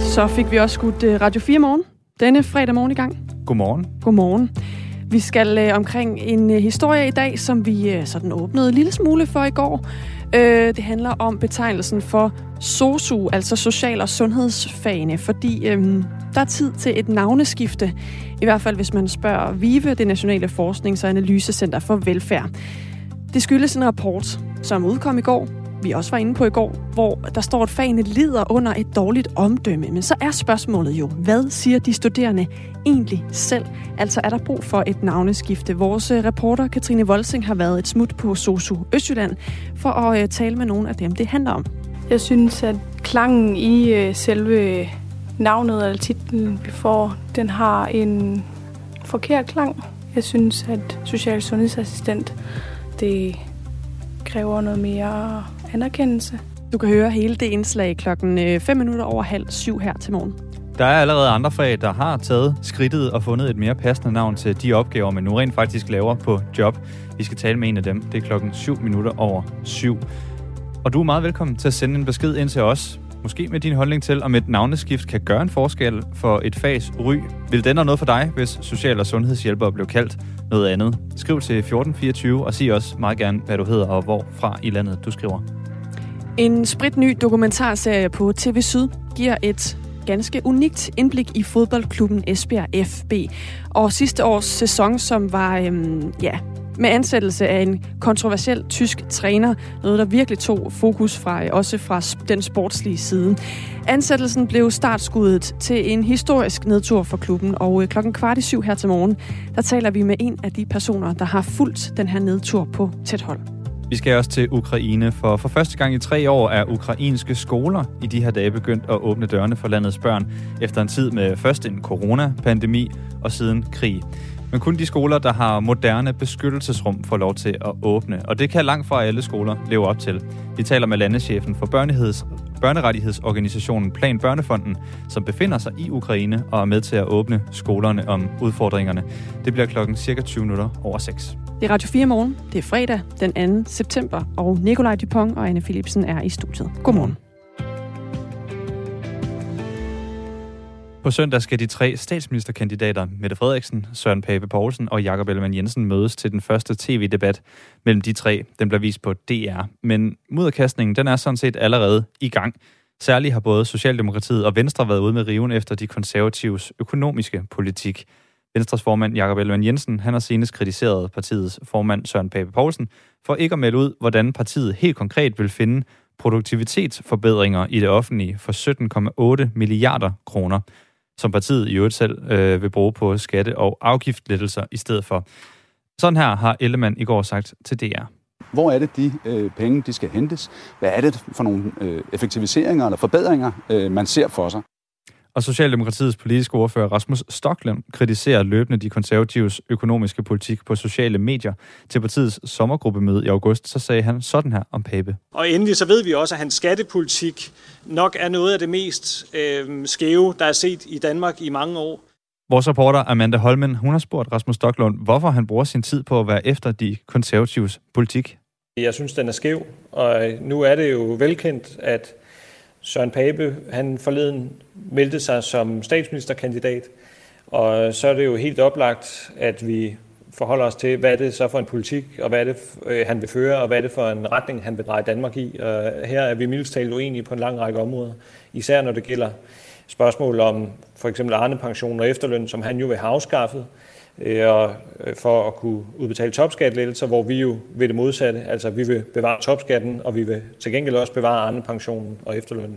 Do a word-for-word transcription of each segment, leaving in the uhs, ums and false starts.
Så fik vi også skudt Radio fire Morgen denne fredag morgen i gang. Godmorgen. Godmorgen. Vi skal øh, omkring en øh, historie i dag, som vi øh, sådan åbnede en lille smule for i går. Øh, det handler om betegnelsen for sosu, altså social- og sundhedsfagene, fordi øh, der er tid til et navneskifte. I hvert fald hvis man spørger VIVE, det Nationale Forsknings- og Analysecenter for Velfærd. Det skyldes en rapport, som udkom i går, vi også var inde på i går, hvor der står, at fagene lider under et dårligt omdømme. Men så er spørgsmålet jo, hvad siger de studerende egentlig selv? Altså er der brug for et navneskifte? Vores reporter Katrine Volsing har været et smut på SOSU Østjylland for at uh, tale med nogle af dem, det handler om. Jeg synes, at klangen i uh, selve navnet eller titlen, vi får, den har en forkert klang. Jeg synes, at social sundhedsassistent, det kræver noget mere anerkendelse. Du kan høre hele det indslag klokken fem minutter over halv syv her til morgen. Der er allerede andre fag, der har taget skridtet og fundet et mere passende navn til de opgaver, man nu rent faktisk laver på job. Vi skal tale med en af dem. Det er klokken syv minutter over syv. Og du er meget velkommen til at sende en besked ind til os. Måske med din holdning til, om et navneskift kan gøre en forskel for et fags ry. Vil det ændre noget for dig, hvis social- og sundhedshjælper blev kaldt noget andet? Skriv til fjorten fireogtyve og sig også meget gerne, hvad du hedder og hvorfra i landet du skriver. En spritny dokumentarserie på T V Syd giver et ganske unikt indblik i fodboldklubben Esbjerg F B. Og sidste års sæson, som var øhm, ja, med ansættelse af en kontroversiel tysk træner, noget der virkelig tog fokus fra, også fra den sportslige side. Ansættelsen blev startskuddet til en historisk nedtur for klubben, og klokken kvart i syv her til morgen, der taler vi med en af de personer, der har fulgt den her nedtur på tæt hold. Vi skal også til Ukraine, for for første gang i tre år er ukrainske skoler i de her dage begyndt at åbne dørene for landets børn, efter en tid med først en coronapandemi og siden krig. Men kun de skoler, der har moderne beskyttelsesrum, får lov til at åbne, og det kan langt fra alle skoler leve op til. Vi taler med landeschefen for børneheds, børnerettighedsorganisationen Plan Børnefonden, som befinder sig i Ukraine og er med til at åbne skolerne om udfordringerne. Det bliver klokken cirka tyve minutter over seks. Det er Radio fire Morgen. Det er fredag den anden september, og Nikolaj Dupont og Anne Philipsen er i studiet. Godmorgen. På søndag skal de tre statsministerkandidater, Mette Frederiksen, Søren Pape Poulsen og Jakob Ellemann-Jensen, mødes til den første tv-debat mellem de tre. Den bliver vist på D R. Men mudderkastningen, den er sådan set allerede i gang. Særligt har både Socialdemokratiet og Venstre været ude med riven efter de konservatives økonomiske politik. Venstres formand Jakob Ellemann-Jensen, han har senest kritiseret partiets formand Søren Pape Poulsen for ikke at melde ud, hvordan partiet helt konkret vil finde produktivitetsforbedringer i det offentlige for sytten komma otte milliarder kroner, som partiet i øvrigt selv øh, vil bruge på skatte- og afgiftlettelser i stedet for. Sådan her har Ellemann i går sagt til D R. Hvor er det, de øh, penge de skal hentes? Hvad er det for nogle øh, effektiviseringer eller forbedringer, øh, man ser for sig? Og Socialdemokratiets politiske ordfører Rasmus Stoklund kritiserer løbende de konservatives økonomiske politik på sociale medier. Til partiets sommergruppemøde i august, så sagde han sådan her om Pape. Og endelig så ved vi også, at hans skattepolitik nok er noget af det mest øh, skæve, der er set i Danmark i mange år. Vores reporter Amanda Holmen, hun har spurgt Rasmus Stoklund, hvorfor han bruger sin tid på at være efter de konservatives politik. Jeg synes, den er skæv, og nu er det jo velkendt, at Søren Pape, han forleden meldte sig som statsministerkandidat, og så er det jo helt oplagt, at vi forholder os til, hvad er det så for en politik, og hvad er det, han vil føre, og hvad er det for en retning, han vil dreje Danmark i. Og her er vi mildest talt uenige på en lang række områder, især når det gælder spørgsmål om for eksempel Arne-pension og efterløn, som han jo vil have afskaffet, og for at kunne udbetale topskattelettelser, hvor vi jo vil det modsatte. Altså vi vil bevare topskatten, og vi vil til gengæld også bevare Arne-pensionen og efterlønnen.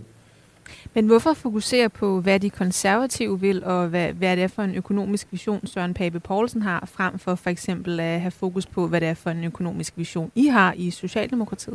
Men hvorfor fokusere på, hvad de konservative vil, og hvad, hvad det er for en økonomisk vision, Søren Pape Poulsen har, frem for for eksempel at have fokus på, hvad det er for en økonomisk vision, I har i Socialdemokratiet?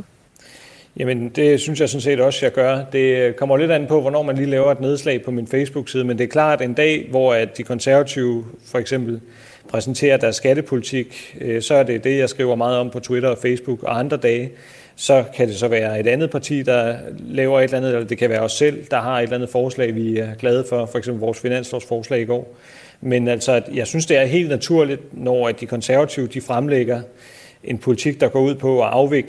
Jamen, det synes jeg sådan set også, jeg gør. Det kommer lidt an på, hvornår man lige laver et nedslag på min Facebook-side, men det er klart, at en dag, hvor at de konservative for eksempel præsenterer deres skattepolitik, så er det det, jeg skriver meget om på Twitter og Facebook, og andre dage, så kan det så være et andet parti, der laver et eller andet, eller det kan være os selv, der har et eller andet forslag, vi er glade for, for eksempel vores finanslovsforslag i går. Men altså, jeg synes, det er helt naturligt, når de konservative de fremlægger en politik, der går ud på at afvikle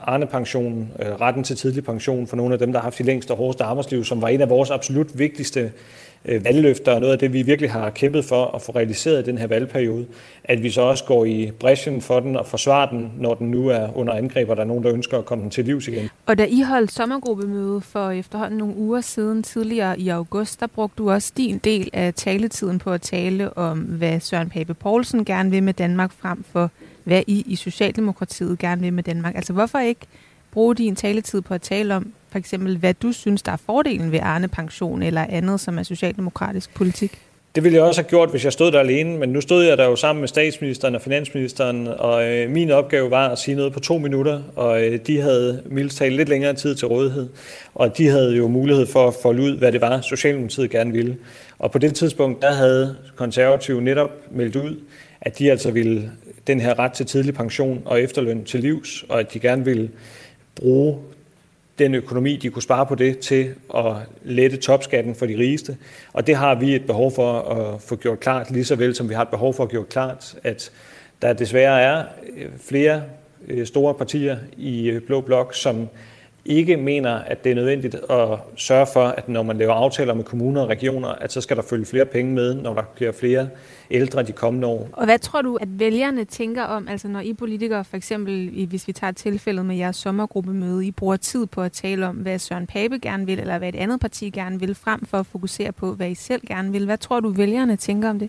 Arne-pensionen, øh, retten til tidlig pension for nogle af dem, der har haft de længste og hårdeste arbejdsliv, som var en af vores absolut vigtigste øh, valgløfter, og noget af det, vi virkelig har kæmpet for at få realiseret i den her valgperiode, at vi så også går i brechen for den og forsvarer den, når den nu er under angreb, og der er nogen, der ønsker at komme den til livs igen. Og da I holdt sommergruppemøde for efterhånden nogle uger siden, tidligere i august, der brugte du også din del af taletiden på at tale om, hvad Søren Pape Poulsen gerne vil med Danmark, frem for hvad I i Socialdemokratiet gerne vil med Danmark. Altså hvorfor ikke bruge din taletid på at tale om, for eksempel, hvad du synes, der er fordelen ved Arne-pension eller andet, som er socialdemokratisk politik? Det ville jeg også have gjort, hvis jeg stod der alene, men nu stod jeg der jo sammen med statsministeren og finansministeren, og øh, min opgave var at sige noget på to minutter, og øh, de havde mildest talt lidt længere tid til rådighed, og de havde jo mulighed for at folde ud, hvad det var, Socialdemokratiet gerne ville. Og på det tidspunkt, der havde Konservative netop meldt ud, at de altså ville den her ret til tidlig pension og efterløn til livs, og at de gerne ville bruge den økonomi, de kunne spare på det, til at lette topskatten for de rigeste. Og det har vi et behov for at få gjort klart, lige så vel som vi har et behov for at gjort klart, at der desværre er flere store partier i Blå Blok, som ikke mener, at det er nødvendigt at sørge for, at når man laver aftaler med kommuner og regioner, at så skal der følge flere penge med, når der bliver flere ældre de kommende år. Og hvad tror du, at vælgerne tænker om, altså når I politikere, for eksempel, hvis vi tager tilfældet med jeres sommergruppemøde, I bruger tid på at tale om, hvad Søren Pape gerne vil, eller hvad et andet parti gerne vil, frem for at fokusere på, hvad I selv gerne vil. Hvad tror du, vælgerne tænker om det?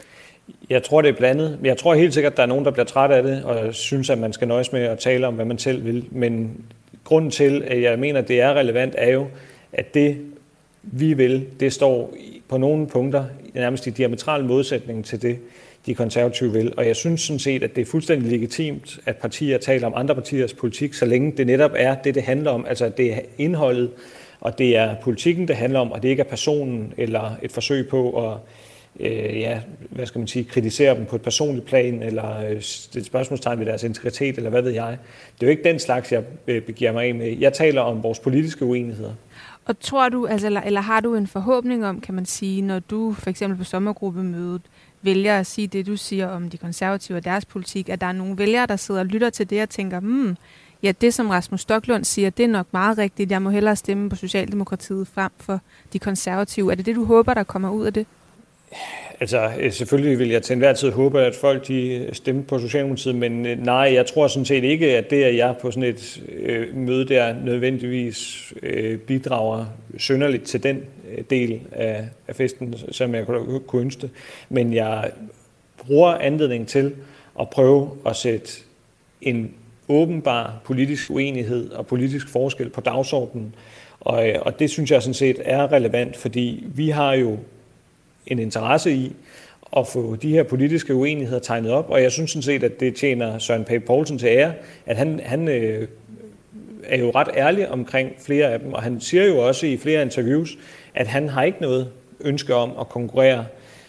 Jeg tror, det er blandet. Jeg tror helt sikkert, at der er nogen, der bliver træt af det, og synes, at man skal nøjes med at tale om, hvad man selv vil. Men grunden til, at jeg mener, at det er relevant, er jo, at det, vi vil, det står på nogle punkter nærmest i diametral modsætning til det, de konservative vil. Og jeg synes sådan set, at det er fuldstændig legitimt, at partier taler om andre partiers politik, så længe det netop er det, det handler om. Altså, det er indholdet, og det er politikken, det handler om, og det ikke er personen eller et forsøg på at øh, ja, hvad skal man sige, kritisere dem på et personligt plan, eller øh, et spørgsmålstegn ved deres integritet, eller hvad ved jeg. Det er jo ikke den slags, jeg øh, begiver mig af med. Jeg taler om vores politiske uenigheder. Og tror du, altså, eller, eller har du en forhåbning om, kan man sige, når du for eksempel på sommergruppemødet vælger at sige det, du siger om de konservative og deres politik, at der er nogle vælgere, der sidder og lytter til det og tænker, hmm, ja, det som Rasmus Stoklund siger, det er nok meget rigtigt. Jeg må hellere stemme på Socialdemokratiet frem for de konservative. Er det det, du håber, der kommer ud af det? Altså, selvfølgelig vil jeg til enhver tid håbe, at folk de stemmer på Socialdemokratiet, men nej, jeg tror sådan set ikke, at det, at jeg på sådan et øh, møde der nødvendigvis øh, bidrager synderligt til den øh, del af, af festen, som jeg kunne, kunne ønske. Men jeg bruger anledningen til at prøve at sætte en åbenbar politisk uenighed og politisk forskel på dagsordenen, og, og det synes jeg sådan set er relevant, fordi vi har jo en interesse i at få de her politiske uenigheder tegnet op, og jeg synes sådan set, at det tjener Søren Pape Poulsen til ære, at han, han øh, er jo ret ærlig omkring flere af dem, og han siger jo også i flere interviews, at han har ikke noget ønske om at konkurrere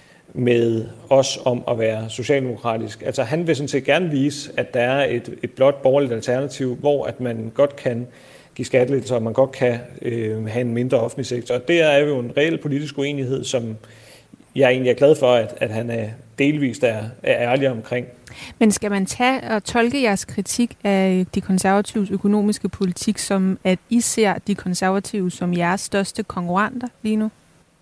med os om at være socialdemokratisk. Altså han vil sådan set gerne vise, at der er et, et blot borgerligt alternativ, hvor at man godt kan give skattelettelser, og man godt kan øh, have en mindre offentlig sektor. Og det er jo en reel politisk uenighed, som jeg egentlig er glad for, at, at han er delvist er, er ærlig omkring. Men skal man tage og tolke jeres kritik af de konservatives økonomiske politik som, at I ser de konservative som jeres største konkurrenter lige nu?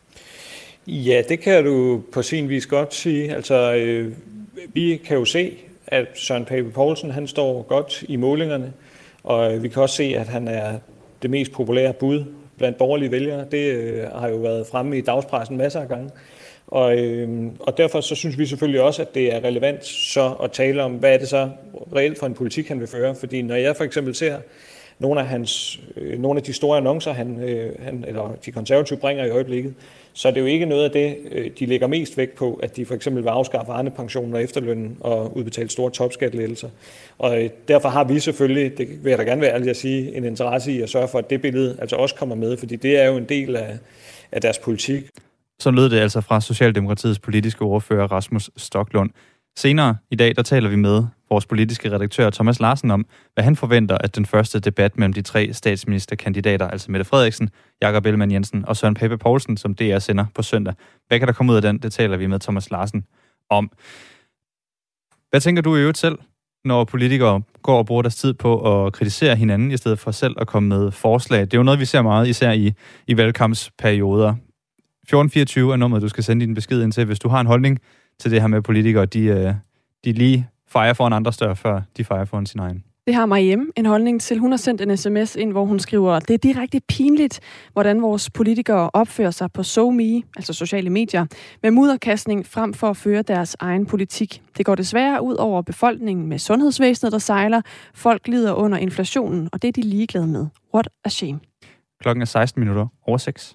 Ja, det kan du på sin vis godt sige. Altså, øh, vi kan jo se, at Søren Pape Poulsen, han står godt i målingerne, og vi kan også se, at han er det mest populære bud blandt borgerlige vælgere. Det øh, har jo været fremme i dagspressen masser af gange. Og, øh, og derfor så synes vi selvfølgelig også, at det er relevant så at tale om, hvad er det så reelt for en politik, han vil føre. Fordi når jeg for eksempel ser nogle af, hans, øh, nogle af de store annoncer, han, øh, han, eller de konservative bringer i øjeblikket, så er det jo ikke noget af det, øh, de lægger mest vægt på, at de for eksempel vil afskaffe Arne-pensionen og efterlønnen og udbetale store topskattelettelser. Og øh, derfor har vi selvfølgelig, det vil jeg da gerne være ærlig at sige, en interesse i at sørge for, at det billede altså også kommer med, fordi det er jo en del af, af deres politik. Så lød det altså fra Socialdemokratiets politiske ordfører Rasmus Stoklund. Senere i dag, der taler vi med vores politiske redaktør Thomas Larsen om, hvad han forventer, at den første debat mellem de tre statsministerkandidater, altså Mette Frederiksen, Jakob Ellemann-Jensen og Søren Pape Poulsen, som D R sender på søndag. Hvad kan der komme ud af den? Det taler vi med Thomas Larsen om. Hvad tænker du i øvrigt selv? når politikere går og bruger deres tid på at kritisere hinanden, i stedet for selv at komme med forslag. Det er jo noget, vi ser meget, især i, i valgkampsperioder. fjorten fireogtyve er nummeret, du skal sende din besked ind til, hvis du har en holdning til det her med politikere, de, de lige fejrer foran andre større, før de fejrer foran sin egen. Det har Mariem en holdning til. Hun har sendt en sms ind, hvor hun skriver, det er direkte pinligt, hvordan vores politikere opfører sig på SoMe, altså sociale medier, med mudderkastning frem for at føre deres egen politik. Det går desværre ud over befolkningen med sundhedsvæsenet, der sejler. Folk lider under inflationen, og det er de ligeglade med. What a shame. Klokken er seksten minutter over seks.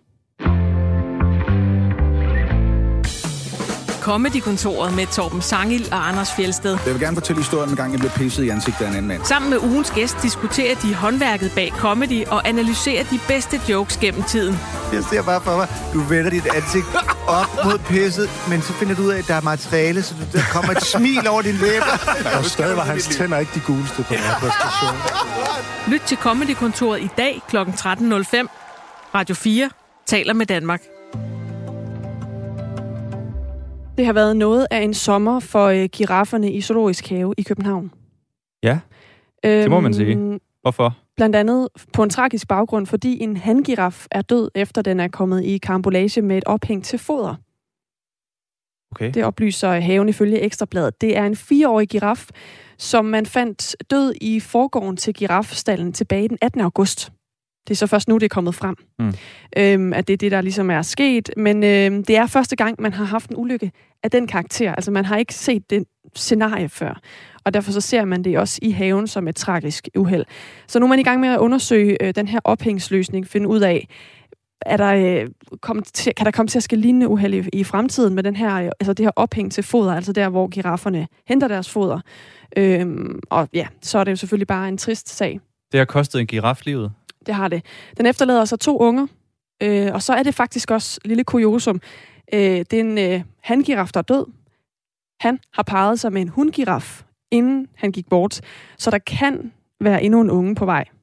Comedy-kontoret med Torben Sangil og Anders Fjeldsted. Jeg vil gerne fortælle historien en gang, jeg blev pisset i ansigtet af en anden mand. Sammen med ugens gæst diskuterer de håndværket bag comedy og analyserer de bedste jokes gennem tiden. Jeg ser bare for mig, du vender dit ansigt op mod pisset, men så finder du ud af, at der er materiale, så der kommer et smil over din læber. Og stadig var hans tænder ikke de guleste på den her præstation. Lyt til Comedy-kontoret i dag kl. tretten nul fem. Radio fire taler med Danmark. Det har været noget af en sommer for øh, girafferne i Zoologisk Have i København. Ja, det må man sige. Hvorfor? Blandt andet på en tragisk baggrund, fordi en hangiraf er død, efter den er kommet i karambolage med et ophæng til foder. Okay. Det oplyser haven ifølge Ekstrabladet. Det er en fireårig giraf, som man fandt død i forgården til girafstallen tilbage den attende august. Det er så først nu, det er kommet frem, mm. øhm, at det er det, der ligesom er sket. Men øhm, det er første gang, man har haft en ulykke af den karakter. Altså, man har ikke set den scenarie før. Og derfor så ser man det også i haven som et tragisk uheld. Så nu er man i gang med at undersøge øh, den her ophængsløsning, finde ud af, er der, øh, kom til, kan der komme til at ske lignende uheld i, i fremtiden med den her, øh, altså det her ophæng til foder, altså der, hvor girafferne henter deres foder. Øhm, og ja, så er det jo selvfølgelig bare en trist sag. Det har kostet en giraf livet. Det har det. Den efterlader så to unger, øh, og så er det faktisk også lille kuriosum. Øh, det er en øh, hangiraf, der er død. Han har parret sig med en hundgiraf, inden han gik bort. Så der kan være endnu en unge på vej.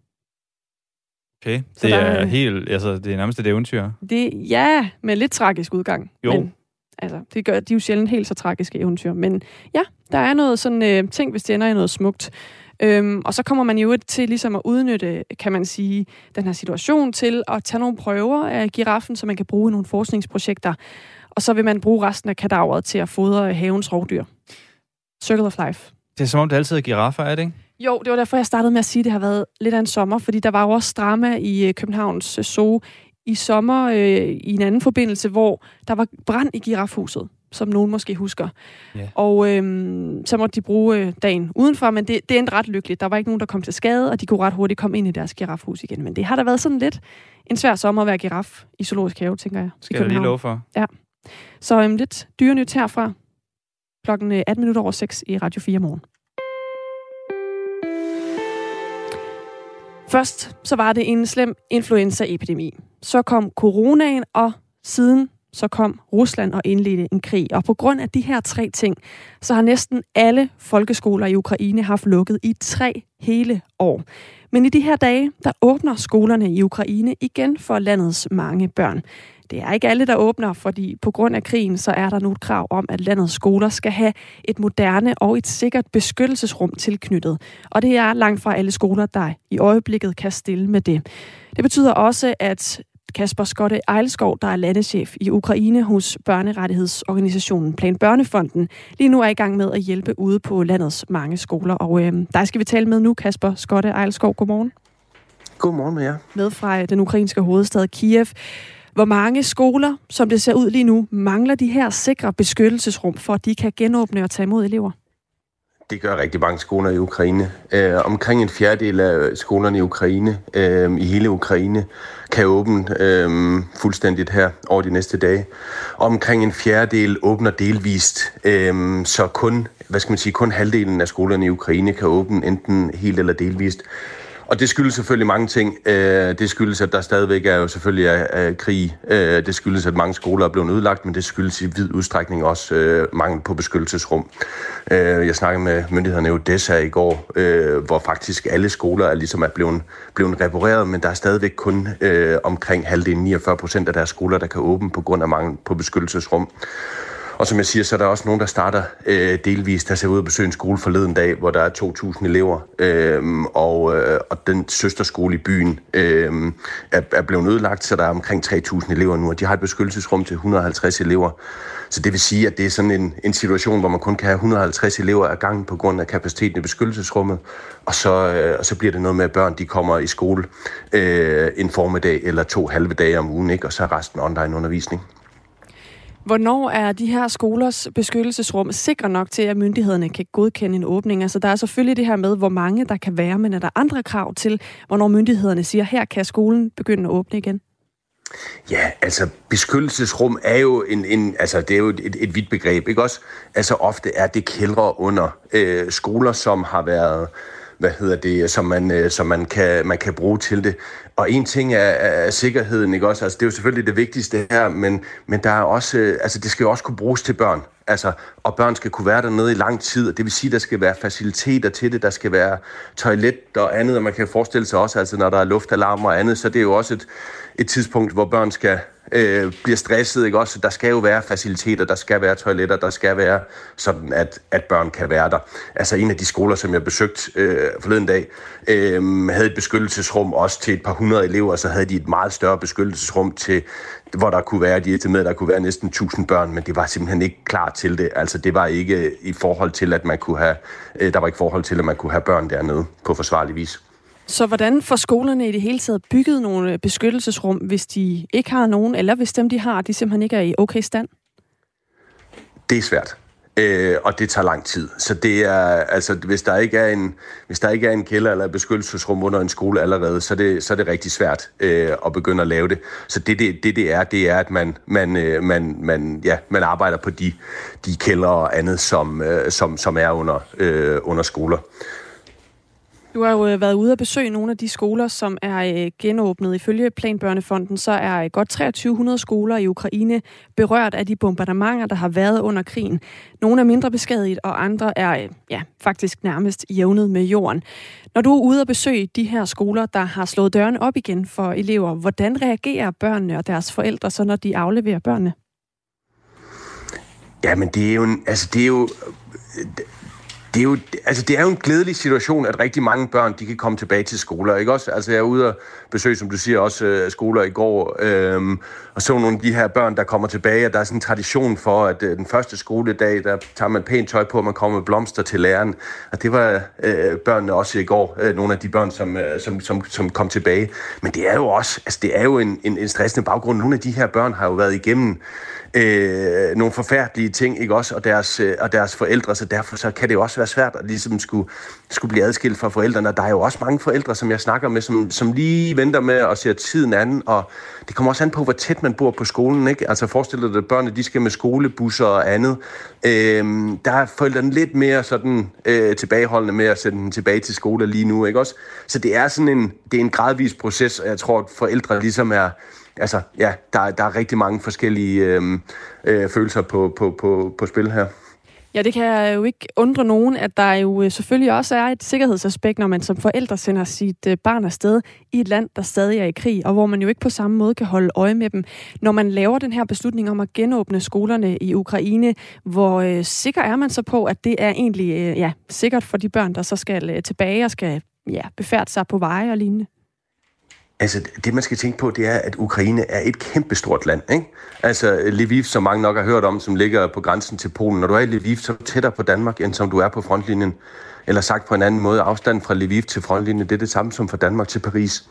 Okay, så det er der, helt, altså det er nærmest et eventyr. Det, ja, med lidt tragisk udgang. Jo. Men, altså, det gør de er jo sjældent helt så tragiske eventyr. Men ja, der er noget sådan øh, ting, hvis det ender i noget smukt. Øhm, og så kommer man jo til ligesom at udnytte, kan man sige, den her situation til at tage nogle prøver af giraffen, så man kan bruge i nogle forskningsprojekter. Og så vil man bruge resten af kadaveret til at fodre havens rovdyr. Circle of life. Det er som om, det altid er giraffer, er det ikke? Jo, det var derfor, jeg startede med at sige, at det har været lidt af en sommer, fordi der var jo også drama i Københavns Zoo i sommer øh, i en anden forbindelse, hvor der var brand i girafhuset, som nogen måske husker. Yeah. Og øhm, så måtte de bruge øh, dagen udenfor, men det, det endte ret lykkeligt. Der var ikke nogen, der kom til skade, og de kunne ret hurtigt komme ind i deres girafhus igen. Men det har da været sådan lidt en svær sommer at være giraf i Zoologisk Have, tænker jeg. Skal jeg lige love for. Ja. Så øhm, lidt dyrenyt herfra. Klokken atten minutter over seks i Radio fire morgen. Først så var det en slem influenzaepidemi. Så kom coronaen, og siden så kom Rusland og indledte en krig. Og på grund af de her tre ting, så har næsten alle folkeskoler i Ukraine haft lukket i tre hele år. Men i de her dage, der åbner skolerne i Ukraine igen for landets mange børn. Det er ikke alle, der åbner, fordi på grund af krigen, så er der nu et krav om, at landets skoler skal have et moderne og et sikkert beskyttelsesrum tilknyttet. Og det er langt fra alle skoler, der i øjeblikket kan stille med det. Det betyder også, at Kasper Skotte Ejlskov, der er landeschef i Ukraine hos børnerettighedsorganisationen Plan Børnefonden, lige nu er i gang med at hjælpe ude på landets mange skoler. Og øh, der skal vi tale med nu, Kasper Skotte Ejlskov. Godmorgen. Godmorgen med jer. Med fra den ukrainske hovedstad Kiev. Hvor mange skoler, som det ser ud lige nu, mangler de her sikre beskyttelsesrum, for at de kan genåbne og tage imod elever? Det gør rigtig mange skoler i Ukraine. Øh, omkring en fjerdedel af skolerne i Ukraine, øh, i hele Ukraine, kan åbne øh, fuldstændigt her over de næste dage. Omkring en fjerdedel åbner delvist, øh, så kun, hvad skal man sige, kun halvdelen af skolerne i Ukraine kan åbne enten helt eller delvist. Og det skyldes selvfølgelig mange ting. Det skyldes, at der stadigvæk er jo selvfølgelig er krig. Det skyldes, at mange skoler er blevet udlagt, men det skyldes i vid udstrækning også mangel på beskyttelsesrum. Jeg snakkede med myndighederne i Odessa i går, hvor faktisk alle skoler er ligesom er blevet, blevet repareret, men der er stadigvæk kun omkring halvdelen, niogfyrre procent af deres skoler, der kan åbne på grund af mangel på beskyttelsesrum. Og som jeg siger, så er der også nogen, der starter øh, delvist. Der ser ud at besøge en skole forleden dag, hvor der er to tusind elever, øh, og, øh, og den søsterskole i byen øh, er, er blevet ødelagt, så der er omkring tre tusind elever nu, og de har et beskyttelsesrum til et hundrede og halvtreds elever. Så det vil sige, at det er sådan en, en situation, hvor man kun kan have et hundrede og halvtreds elever ad gangen på grund af kapaciteten i beskyttelsesrummet, og så, øh, og så bliver det noget med, at børn de kommer i skole øh, en formiddag eller to halve dage om ugen, ikke? Og så er resten online undervisning. Hvornår er de her skolers beskyttelsesrum sikre nok til, at myndighederne kan godkende en åbning? Altså, der er selvfølgelig det her med, hvor mange der kan være, men er der andre krav til, hvornår myndighederne siger, her kan skolen begynde at åbne igen? Ja, altså beskyttelsesrum er jo en, en altså det er jo et, et vidt begreb, ikke også? Altså ofte er det kældre under øh, skoler, som har været, hvad hedder det, som man øh, som man kan man kan bruge til det. Og en ting er, er sikkerheden, ikke også? Altså det er jo selvfølgelig det vigtigste her, men men der er også øh, altså det skal jo også kunne bruges til børn. Altså, og børn skal kunne være dernede i lang tid, og det vil sige, at der skal være faciliteter til det, der skal være toilet og andet, og man kan forestille sig også, altså når der er luftalarm og andet, så det er jo også et, et tidspunkt, hvor børn skal øh, blive stresset, ikke også? Der skal jo være faciliteter, der skal være toiletter, der skal være sådan, at, at børn kan være der. Altså en af de skoler, som jeg besøgte øh, forleden dag, øh, havde et beskyttelsesrum også til et par hundrede elever, så havde de et meget større beskyttelsesrum til, hvor der kunne være, de estimerede, der kunne være næsten tusind børn, men det var simpelthen ikke klar til det. Altså det var ikke i forhold til, at man kunne have, der var ikke forhold til, at man kunne have børn dernede på forsvarlig vis. Så hvordan får skolerne i det hele taget bygget nogle beskyttelsesrum, hvis de ikke har nogen, eller hvis dem, de har, de simpelthen ikke er i okay stand? Det er svært. Øh, og det tager lang tid. Så det er, altså, hvis der ikke er en, hvis der ikke er en kælder eller et beskyttelsesrum under en skole allerede, så er det, så er det rigtig svært øh, at begynde at lave det. Så det, det, det, det er, det er, at man, man, øh, man, man, ja, man arbejder på de, de kælder og andet, som, øh, som, som er under, øh, under skoler. Du har jo været ude at besøge nogle af de skoler, som er genåbnet. Ifølge Planbørnefonden, så er godt treogtyve hundrede skoler i Ukraine berørt af de bombardementer, der har været under krigen. Nogle er mindre beskadiget, og andre er ja, faktisk nærmest jævnet med jorden. Når du er ude at besøge de her skoler, der har slået dørene op igen for elever, hvordan reagerer børnene og deres forældre så, når de afleverer børnene? Jamen, det er jo en, altså det er jo... Det er, jo, altså det er jo en glædelig situation, at rigtig mange børn de kan komme tilbage til skoler, ikke også? Altså jeg er ude og besøge, som du siger, også øh, skoler i går, øhm, og så nogle af de her børn, der kommer tilbage, og der er sådan en tradition for, at øh, den første skoledag, der tager man pænt tøj på, og man kommer med blomster til læreren. Og det var øh, børnene også i går, øh, nogle af de børn, som, øh, som, som, som kom tilbage. Men det er jo også, altså det er jo en, en, en stressende baggrund. Nogle af de her børn har jo været igennem Øh, nogle forfærdelige ting, ikke også, og deres, øh, og deres forældre, så derfor så kan det jo også være svært at ligesom skulle, skulle blive adskilt fra forældrene, og der er jo også mange forældre, som jeg snakker med, som, som lige venter med at se tiden anden, og det kommer også an på, hvor tæt man bor på skolen, ikke? Altså forestil dig, at børnene, de skal med skolebusser og andet. Øh, der er forældrene lidt mere sådan øh, tilbageholdende med at sende dem tilbage til skole lige nu, ikke også? Så det er sådan en, det er en gradvis proces, og jeg tror, at forældre ligesom er Altså, ja, der, der er rigtig mange forskellige øh, øh, følelser på, på, på, på spil her. Ja, det kan jo ikke undre nogen, at der jo selvfølgelig også er et sikkerhedsaspekt, når man som forældre sender sit barn afsted i et land, der stadig er i krig, og hvor man jo ikke på samme måde kan holde øje med dem. Når man laver den her beslutning om at genåbne skolerne i Ukraine, hvor øh, sikker er man så på, at det er egentlig øh, ja, sikkert for de børn, der så skal øh, tilbage og skal ja, befærde sig på veje og lignende? Altså, det man skal tænke på, det er, at Ukraine er et kæmpestort land, ikke? Altså, Lviv, som mange nok har hørt om, som ligger på grænsen til Polen. Når du er i Lviv, så er du tættere på Danmark, end som du er på frontlinjen. Eller sagt på en anden måde, afstanden fra Lviv til frontlinjen, det er det samme som fra Danmark til Paris.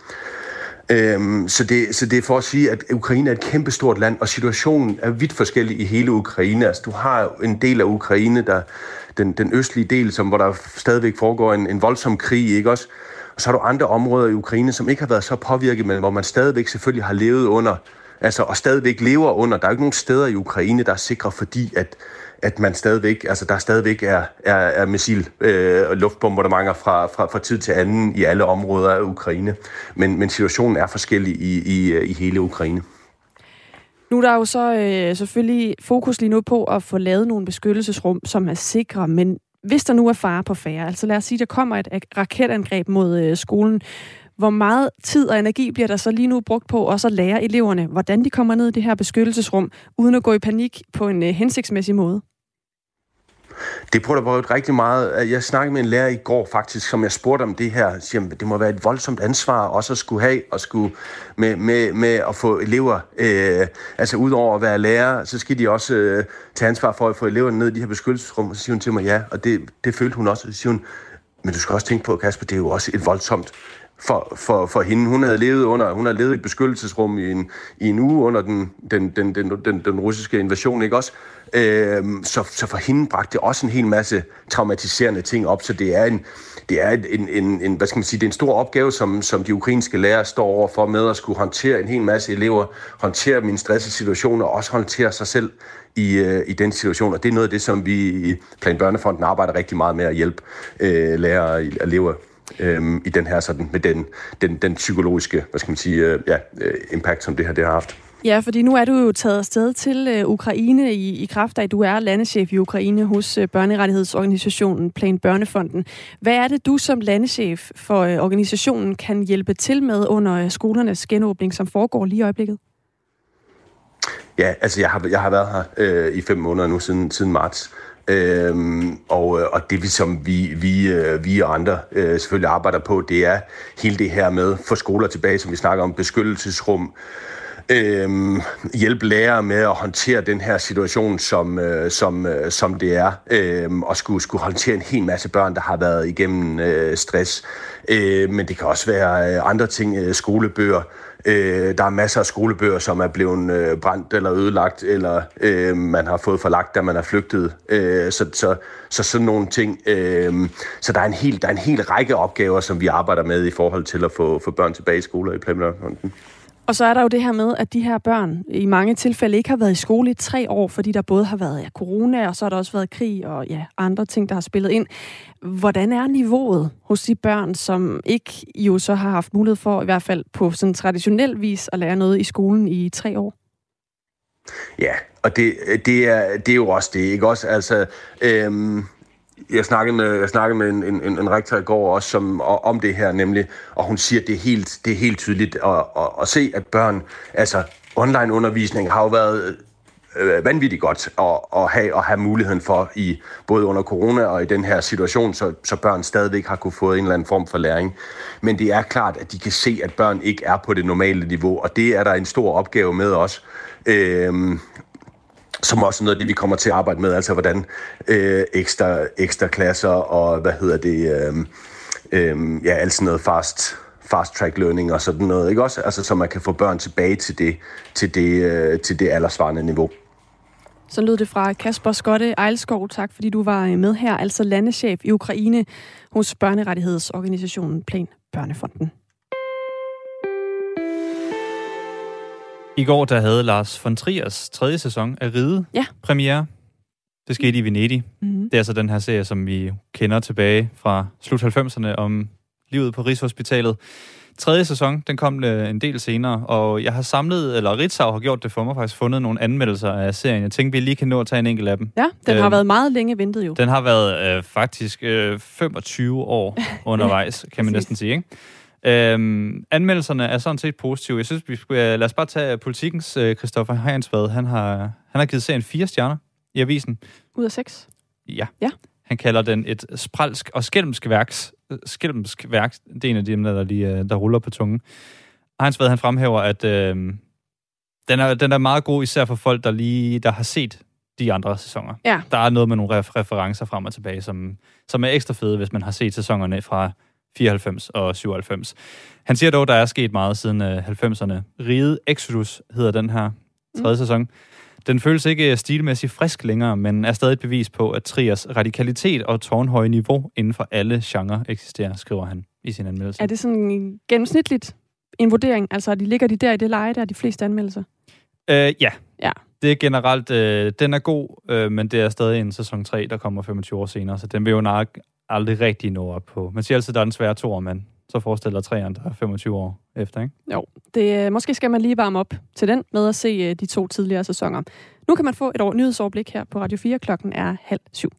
Øhm, så, det, så det er for at sige, at Ukraine er et kæmpestort land, og situationen er vidt forskellig i hele Ukraine. Altså, du har en del af Ukraine, der, den, den østlige del, som, hvor der stadigvæk foregår en, en voldsom krig, ikke også? Og så har du andre områder i Ukraine, som ikke har været så påvirket, men hvor man stadigvæk selvfølgelig har levet under, altså og stadigvæk lever under. Der er jo ikke nogen steder i Ukraine, der er sikre, fordi at, at man stadigvæk, altså der stadigvæk er, er, er missil- øh, og luftbombardementer fra, fra, fra tid til anden i alle områder af Ukraine. Men, men situationen er forskellig i, i, i hele Ukraine. Nu er der jo så øh, selvfølgelig fokus lige nu på at få lavet nogle beskyttelsesrum, som er sikre, men hvis der nu er fare på færde, altså lad os sige, der kommer et raketangreb mod øh, skolen, Hvor meget tid og energi bliver der så lige nu brugt på også at lære eleverne, hvordan de kommer ned i det her beskyttelsesrum, uden at gå i panik på en øh, hensigtsmæssig måde? Det prøver der været rigtig meget. Jeg snakkede med en lærer i går faktisk, som jeg spurgte om det her. Siger, det må være et voldsomt ansvar også at skulle have, og skulle med, med, med at få elever, øh, altså udover at være lærer, så skal de også øh, tage ansvar for at få eleverne ned i de her beskyttelsesrum. Og så siger hun til mig ja, og det, det følte hun også. Så siger hun, men du skal også tænke på, Kasper, det er jo også et voldsomt for, for, for hende. Hun havde levet under, hun havde levet i et beskyttelsesrum i en, i en uge under den, den, den, den, den, den russiske invasion, ikke også? Øhm, så, så for hende bragte det også en hel masse traumatiserende ting op, så det er en, det er en, en, en, hvad skal man sige, det er en stor opgave, som, som de ukrainske lærere står overfor med at skulle håndtere en hel masse elever, håndtere min stressede situationer og også håndtere sig selv i, øh, i den situation, og det er noget af det, som vi i Plan Børnefonden arbejder rigtig meget med at hjælpe øh, lærere og elever øh, i den her sådan, med den, den, den psykologiske, hvad skal man sige, øh, ja, øh, impact, som det her det har haft. Ja, fordi nu er du jo taget afsted til uh, Ukraine i, i kraft af, at du er landeschef i Ukraine hos uh, børnerettighedsorganisationen Plan Børnefonden. Hvad er det, du som landeschef for uh, organisationen kan hjælpe til med under uh, skolernes genåbning, som foregår lige i øjeblikket? Ja, altså jeg har, jeg har været her øh, i fem måneder nu, siden, siden marts. Øhm, og, og det, som vi, vi, vi og andre øh, selvfølgelig arbejder på, det er hele det her med at få skoler tilbage, som vi snakker om, beskyttelsesrum, Øhm, hjælpe lærere med at håndtere den her situation, som, øh, som, øh, som det er, øhm, og skulle, skulle håndtere en hel masse børn, der har været igennem øh, stress. Øh, men det kan også være øh, andre ting, øh, skolebøger. Øh, der er masser af skolebøger, som er blevet øh, brændt eller ødelagt, eller øh, man har fået forlagt, da man er flygtet. Øh, så, så, så sådan nogle ting. Øh, så der er, en hel, der er en hel række opgaver, som vi arbejder med i forhold til at få, få børn tilbage i skoler i Plan Børnefonden. Og så er der jo det her med, at de her børn i mange tilfælde ikke har været i skole i tre år, fordi der både har været ja, corona, og så har der også været krig og ja, andre ting, der har spillet ind. Hvordan er niveauet hos de børn, som ikke jo så har haft mulighed for, i hvert fald på sådan traditionel vis, at lære noget i skolen i tre år? Ja, og det, det, er, det er jo også det, ikke også? Altså... Øhm Jeg snakkede med, jeg snakkede med en, en, en rektor i går også som, om det her, nemlig, og hun siger, at det er helt, det er helt tydeligt at, at, at se, at børn, altså online-undervisning har jo været øh, vanvittigt godt at, at, have, at have muligheden for, i både under corona og i den her situation, så, så børn stadigvæk har kunne få en eller anden form for læring. Men det er klart, at de kan se, at børn ikke er på det normale niveau, og det er der en stor opgave med også. Øh, som også noget af det, vi kommer til at arbejde med, altså hvordan øh, ekstra, ekstra klasser og, hvad hedder det, øh, øh, ja, alt sådan noget fast, fast track learning og sådan noget, ikke også? Altså, så man kan få børn tilbage til det, til det, øh, til det aldersvarende niveau. Så lød det fra Kasper Skotte Ejlskov. Tak, fordi du var med her, altså landeschef i Ukraine hos børnerettighedsorganisationen Plan Børnefonden. I går der havde Lars von Triers tredje sæson af Ride ja. premiere. Det skete i Venedig. Mm-hmm. Det er altså den her serie, som vi kender tilbage fra slut halvfemserne om livet på Rigshospitalet. Tredje sæson, den kom en del senere, og jeg har samlet, eller Ritzau har gjort det for mig, faktisk fundet nogle anmeldelser af serien. Jeg tænker, vi lige kan nå at tage en enkelt af dem. Ja, den har øhm, været meget længe ventet jo. Den har været øh, faktisk øh, femogtyve år undervejs, kan man næsten sige, ikke? Øhm, anmeldelserne er sådan set positive. Jeg synes, vi skulle, lad os bare tage Politikens uh, Christoffer Heinsvad. Han har, han har givet serien fire stjerner i avisen. Ud af seks? Ja. ja. Han kalder den et spralsk og skælmsk værks. Skælmsk værk, det er en af dem, der, lige, der ruller på tungen. Heinsvad, han fremhæver, at øh, den, er, den er meget god, især for folk, der lige der har set de andre sæsoner. Ja. Der er noget med nogle referencer frem og tilbage, som, som er ekstra fede, hvis man har set sæsonerne fra fireoghalvfems og syvoghalvfems. Han siger dog, der er sket meget siden øh, halvfemserne. Ride Exodus hedder den her tredje mm. sæson. Den føles ikke stilmæssigt frisk længere, men er stadig et bevis på, at Triers radikalitet og tårnhøje niveau inden for alle genrer eksisterer, skriver han i sin anmeldelse. Er det sådan gennemsnitligt en vurdering? Altså, de ligger de der i det leje, der er de fleste anmeldelser? Øh, ja. ja. Det er generelt, øh, den er god, øh, men det er stadig en sæson tre, der kommer femogtyve år senere, så den vil jo nok aldrig rigtig nå op på. Man siger altid, at der er den svære toer, men så forestiller treeren, der er femogtyve år efter, ikke? Jo, det, måske skal man lige varme op til den med at se de to tidligere sæsoner. Nu kan man få et år nyhedsoverblik her på Radio fire. Klokken er halv syv.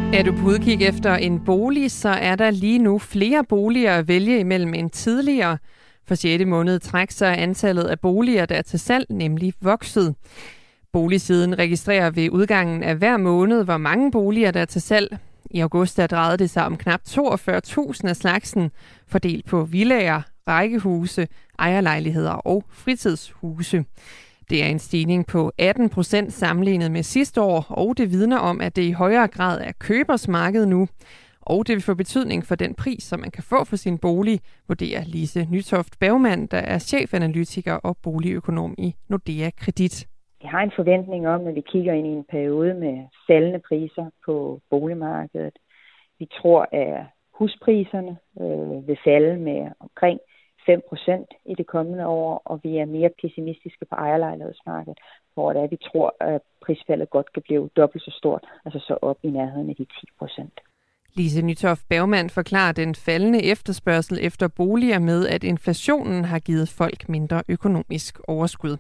Er du på udkig efter en bolig, så er der lige nu flere boliger at vælge imellem end tidligere. For sjette måned træk så er antallet af boliger, der er til salg, nemlig vokset. Boligsiden registrerer ved udgangen af hver måned, hvor mange boliger, der er til salg. I august der drejede det sig om knap toogfyrre tusind af slagsen, fordelt på villaer, rækkehuse, ejerlejligheder og fritidshuse. Det er en stigning på atten procent sammenlignet med sidste år, og det vidner om, at det i højere grad er købers marked nu. Og det vil få betydning for den pris, som man kan få for sin bolig, vurderer Lise Nytoft Bergmann, der er chefanalytiker og boligøkonom i Nordea Kredit. Jeg har en forventning om, at vi kigger ind i en periode med faldende priser på boligmarkedet. Vi tror, at huspriserne øh, vil falde med omkring fem procent i det kommende år, og vi er mere pessimistiske på ejerlejlighedsmarkedet, hvor det er, vi tror, at prisfaldet godt kan blive dobbelt så stort, altså så op i nærheden af de ti procent. Lise Nytoft Bergmann forklarer den faldende efterspørgsel efter boliger med, at inflationen har givet folk mindre økonomisk overskud.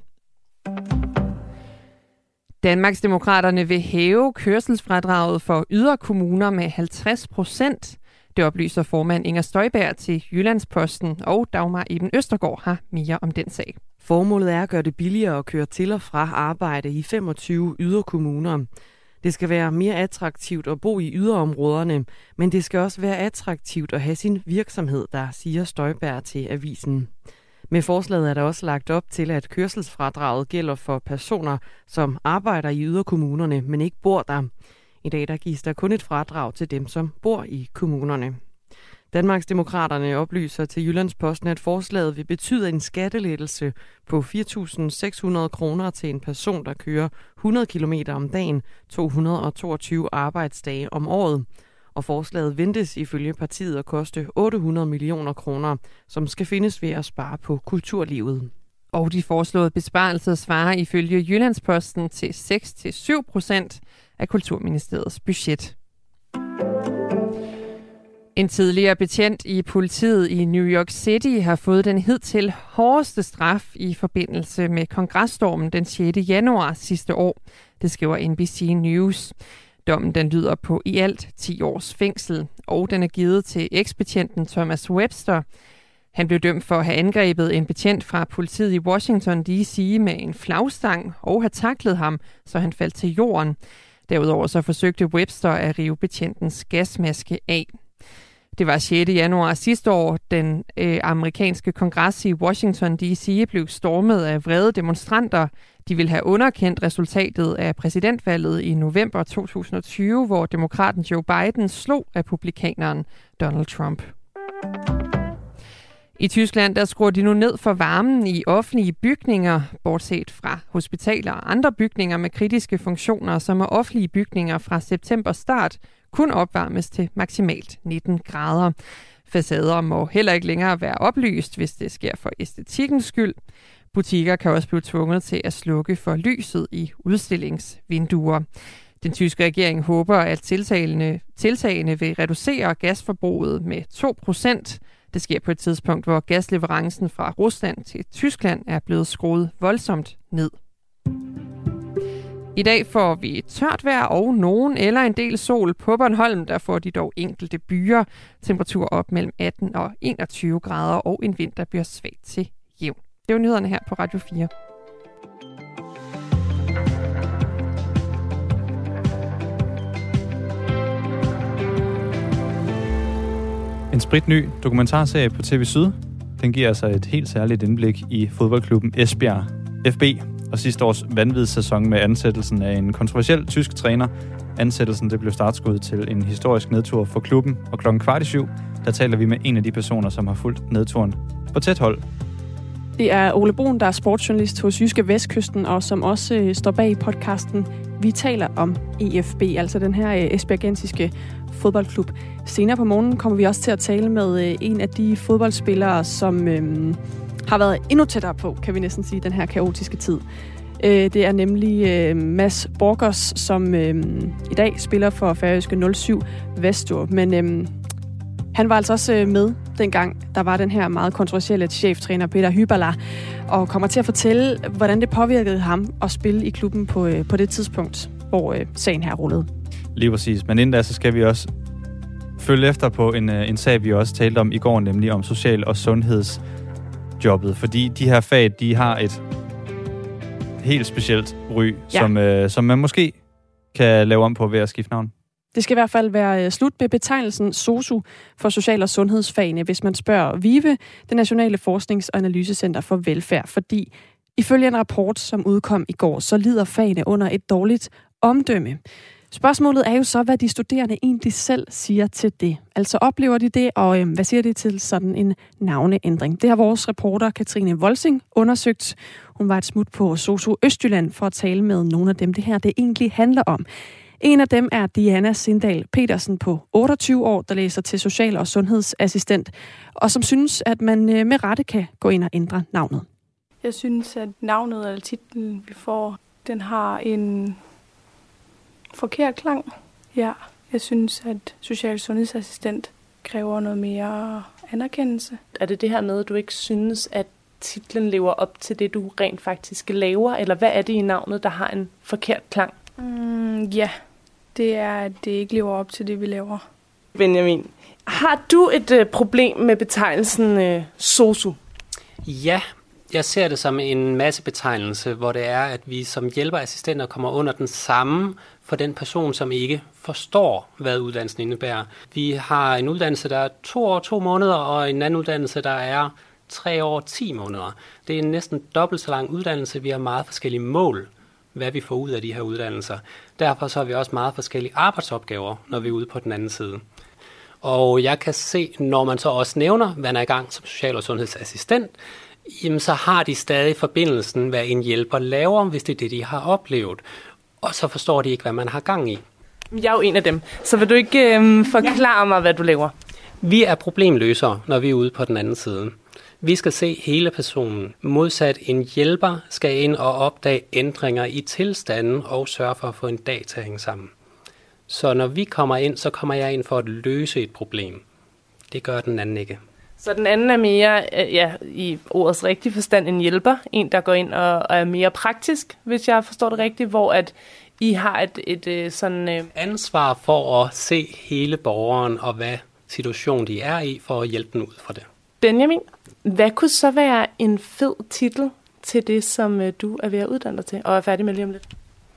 Danmarksdemokraterne vil hæve kørselsfradraget for yderkommuner med halvtreds procent. Det oplyser formand Inger Støjberg til Jyllandsposten, og Dagmar Eben Østergaard har mere om den sag. Formålet er at gøre det billigere at køre til og fra arbejde i femogtyve yderkommuner. Det skal være mere attraktivt at bo i yderområderne, men det skal også være attraktivt at have sin virksomhed, der siger Støjberg til avisen. Med forslaget er der også lagt op til, at kørselsfradraget gælder for personer, som arbejder i yderkommunerne, men ikke bor der. I dag der gives der kun et fradrag til dem, som bor i kommunerne. Danmarksdemokraterne oplyser til Jyllandsposten, at forslaget vil betyde en skattelettelse på fire tusind seks hundrede kroner til en person, der kører hundrede kilometer om dagen, to hundrede og toogtyve arbejdsdage om året. Og forslaget ventes ifølge partiet at koste otte hundrede millioner kroner, som skal findes ved at spare på kulturlivet. Og de foreslåede besparelser svarer ifølge Jyllandsposten til seks til syv procent af Kulturministeriets budget. En tidligere betjent i politiet i New York City har fået den hidtil hårdeste straf i forbindelse med kongresstormen den sjette januar sidste år. Det skriver N B C News. Dommen den lyder på i alt ti års fængsel, og den er givet til eksbetjenten Thomas Webster. Han blev dømt for at have angrebet en betjent fra politiet i Washington D C med en flagstang og have taklet ham, så han faldt til jorden. Derudover så forsøgte Webster at rive betjentens gasmaske af. Det var sjette januar sidste år, den øh, amerikanske kongres i Washington D C blev stormet af vrede demonstranter. De ville have underkendt resultatet af præsidentvalget i november to tusind og tyve, hvor demokraten Joe Biden slog republikaneren Donald Trump. I Tyskland der skruer de nu ned for varmen i offentlige bygninger, bortset fra hospitaler og andre bygninger med kritiske funktioner, som er offentlige bygninger fra september start, kun opvarmes til maksimalt nitten grader. Facader må heller ikke længere være oplyst, hvis det sker for æstetikkens skyld. Butikker kan også blive tvunget til at slukke for lyset i udstillingsvinduer. Den tyske regering håber, at tiltagene, tiltagene vil reducere gasforbruget med to procent. Det sker på et tidspunkt, hvor gasleverancen fra Rusland til Tyskland er blevet skruet voldsomt ned. I dag får vi tørt vejr og nogen eller en del sol på Bornholm. Der får de dog enkelte byer. Temperatur op mellem atten og enogtyve grader, og en vind, der bliver svagt til jævn. Det var nyhederne her på Radio fire. En spritny dokumentarserie på T V Syd. Den giver altså et helt særligt indblik i fodboldklubben Esbjerg F B og sidste års vanvidssæson med ansættelsen af en kontroversiel tysk træner. Ansættelsen det blev startskud til en historisk nedtur for klubben, og klokken kvart i syv, der taler vi med en af de personer, som har fulgt nedturen på tæt hold. Det er Ole Brun, der er sportsjournalist hos Jyske Vestkysten, og som også øh, står bag podcasten Vi taler om E F B, altså den her øh, esbjergensiske fodboldklub. Senere på morgenen kommer vi også til at tale med øh, en af de fodboldspillere, som øh, har været endnu tættere på, kan vi næsten sige, den her kaotiske tid. Øh, det er nemlig øh, Mads Borgers, som øh, i dag spiller for færøske nul syv Vestur, men øh, han var altså også med dengang, der var den her meget kontroversielle cheftræner Peter Hyballa, og kommer til at fortælle, hvordan det påvirkede ham at spille i klubben på, på det tidspunkt, hvor sagen her rullede. Lige præcis. Men inden da, så skal vi også følge efter på en, en sag, vi også talte om i går, nemlig om social- og sundhedsjobbet. Fordi de her fag, de har et helt specielt ry, ja. som, øh, som man måske kan lave om på ved at skifte navn. Det skal i hvert fald være slut med betegnelsen sosu for social- og sundhedsfagene, hvis man spørger VIVE, det Nationale Forsknings- og Analysecenter for Velfærd, fordi ifølge en rapport, som udkom i går, så lider fagene under et dårligt omdømme. Spørgsmålet er jo så, hvad de studerende egentlig selv siger til det. Altså oplever de det, og øh, hvad siger de til sådan en navneændring? Det har vores reporter Katrine Volsing undersøgt. Hun var et smut på Sosu Østjylland for at tale med nogle af dem, det her det egentlig handler om. En af dem er Diana Sindal Petersen på otteogtyve år, der læser til social- og sundhedsassistent, og som synes, at man øh, med rette kan gå ind og ændre navnet. Jeg synes, at navnet eller titlen, vi får, den har en forkert klang. Ja, jeg synes, at social- og sundhedsassistent kræver noget mere anerkendelse. Er det det her med, at du ikke synes, at titlen lever op til det, du rent faktisk laver? Eller hvad er det i navnet, der har en forkert klang? Mm, ja, det er, at det ikke lever op til det, vi laver. Benjamin, har du et øh, problem med betegnelsen øh, sosu? Ja, jeg ser det som en massebetegnelse, hvor det er, at vi som hjælperassistenter kommer under den samme for den person, som ikke forstår, hvad uddannelsen indebærer. Vi har en uddannelse, der er to år, to måneder, og en anden uddannelse, der er tre år, ti måneder. Det er en næsten dobbelt så lang uddannelse. Vi har meget forskellige mål, hvad vi får ud af de her uddannelser. Derfor så har vi også meget forskellige arbejdsopgaver, når vi er ude på den anden side. Og jeg kan se, når man så også nævner, hvad man er i gang som social- og sundhedsassistent, jamen så har de stadig forbindelsen, hvad en hjælper laver, hvis det er det, de har oplevet. Og så forstår de ikke, hvad man har gang i. Jeg er jo en af dem, så vil du ikke øhm, forklare mig, hvad du laver? Vi er problemløsere, når vi er ude på den anden side. Vi skal se hele personen. Modsat en hjælper skal ind og opdage ændringer i tilstanden og sørge for at få en dag til at hænge sammen. Så når vi kommer ind, så kommer jeg ind for at løse et problem. Det gør den anden ikke. Så den anden er mere, ja, i ordets rigtige forstand, en hjælper. En, der går ind og, og er mere praktisk, hvis jeg forstår det rigtigt, hvor at I har et, et, et sådan... Øh... ansvar for at se hele borgeren og hvad situation de er i, for at hjælpe den ud fra det. Benjamin, hvad kunne så være en fed titel til det, som øh, du er ved at uddanne dig til og er færdig med lige om lidt?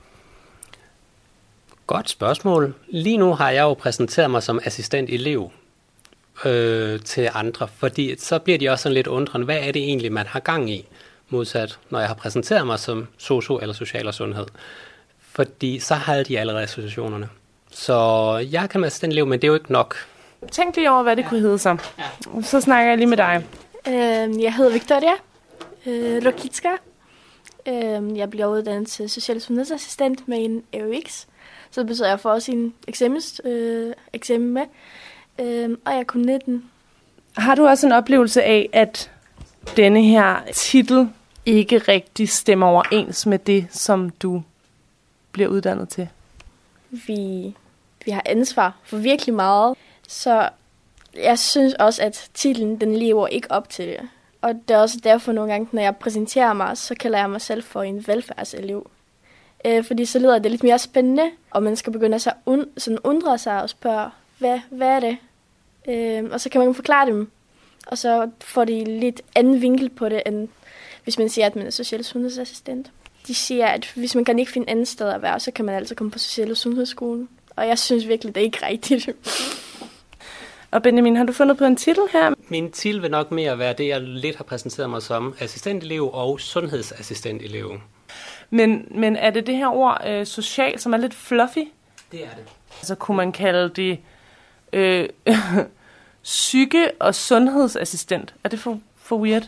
Godt spørgsmål. Lige nu har jeg jo præsenteret mig som assistent-elev øh, til andre, fordi så bliver de også sådan lidt undrende, hvad er det egentlig, man har gang i, modsat når jeg har præsenteret mig som sosu eller social og sundhed. Fordi så havde de allerede associationerne. Så jeg kan være assistent-elev, men det er jo ikke nok. Tænk lige over, hvad det ja. kunne hedde så. Ja. Så snakker jeg lige med dig. Øh, jeg hedder Victoria øh, Rokitska. Øh, jeg bliver uddannet til social- og sundhedsassistent med en E U X. Så det betyder, at jeg får også en eksamens, øh, eksamen med. Øh, og jeg kun nitten. Har du også en oplevelse af, at denne her titel ikke rigtig stemmer overens med det, som du bliver uddannet til? Vi, vi har ansvar for virkelig meget. Så jeg synes også, at titlen den lever ikke op til det. Og det er også derfor nogle gange, når jeg præsenterer mig, så kalder jeg mig selv for en velfærdselev. Øh, fordi så lyder det lidt mere spændende, og man skal begynde at und- sådan undre sig og spørge, hvad, hvad er det? Øh, og så kan man forklare dem, og så får de lidt anden vinkel på det, end hvis man siger, at man er social- og sundhedsassistent. De siger, at hvis man kan ikke finde andet sted at være, så kan man altså komme på social- og sundhedsskolen. Og jeg synes virkelig, det er ikke rigtigt. Og Benjamin, har du fundet på en titel her? Min titel vil nok mere være det, jeg lidt har præsenteret mig som assistentelev og sundhedsassistentelev. Men, men er det det her ord øh, social, som er lidt fluffy? Det er det. Altså kunne man kalde det øh, psyke- og sundhedsassistent? Er det for, for weird?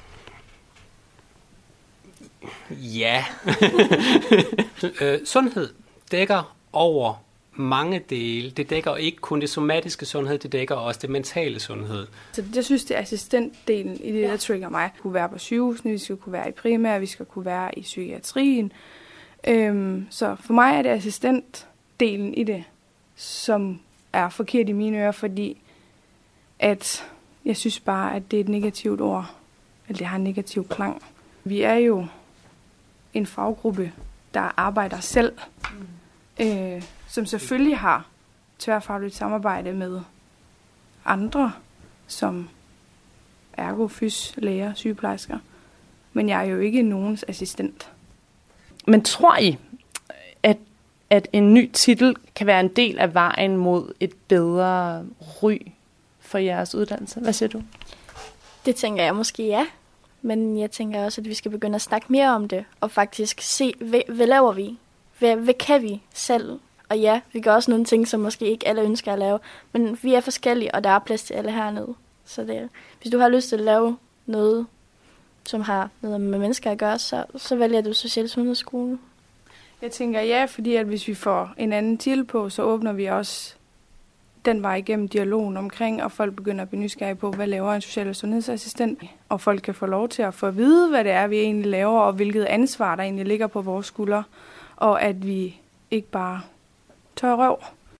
Ja. øh, sundhed dækker over mange dele. Det dækker ikke kun det somatiske sundhed, det dækker også det mentale sundhed. Så jeg synes, det er assistentdelen i det, der trigger mig. Vi kunne være på sygehusene, vi skal kunne være i primær, vi skal kunne være i psykiatrien. Øhm, så for mig er det assistentdelen i det, som er forkert i mine ører, fordi at jeg synes bare, at det er et negativt ord, eller det har en negativ klang. Vi er jo en faggruppe, der arbejder selv. Mm. Øh, som selvfølgelig har tværfagligt samarbejde med andre, som ergo, fys, læger, sygeplejersker. Men jeg er jo ikke nogens assistent. Men tror I, at, at en ny titel kan være en del af vejen mod et bedre ry for jeres uddannelse? Hvad siger du? Det tænker jeg måske ja. Men jeg tænker også, at vi skal begynde at snakke mere om det, og faktisk se, hvad, hvad laver vi? Hvad, hvad kan vi selv? Og ja, vi gør også nogle ting, som måske ikke alle ønsker at lave, men vi er forskellige, og der er plads til alle hernede. Så det, hvis du har lyst til at lave noget, som har noget med mennesker at gøre, så, så vælger du social sundhedsskole. Jeg tænker ja, fordi at hvis vi får en anden titel på, så åbner vi også den vej igennem dialogen omkring, og folk begynder at blive nysgerrige på, hvad laver en social- og sundhedsassistent, og folk kan få lov til at få at vide, hvad det er, vi egentlig laver, og hvilket ansvar, der egentlig ligger på vores skuldre, og at vi ikke bare tør røv.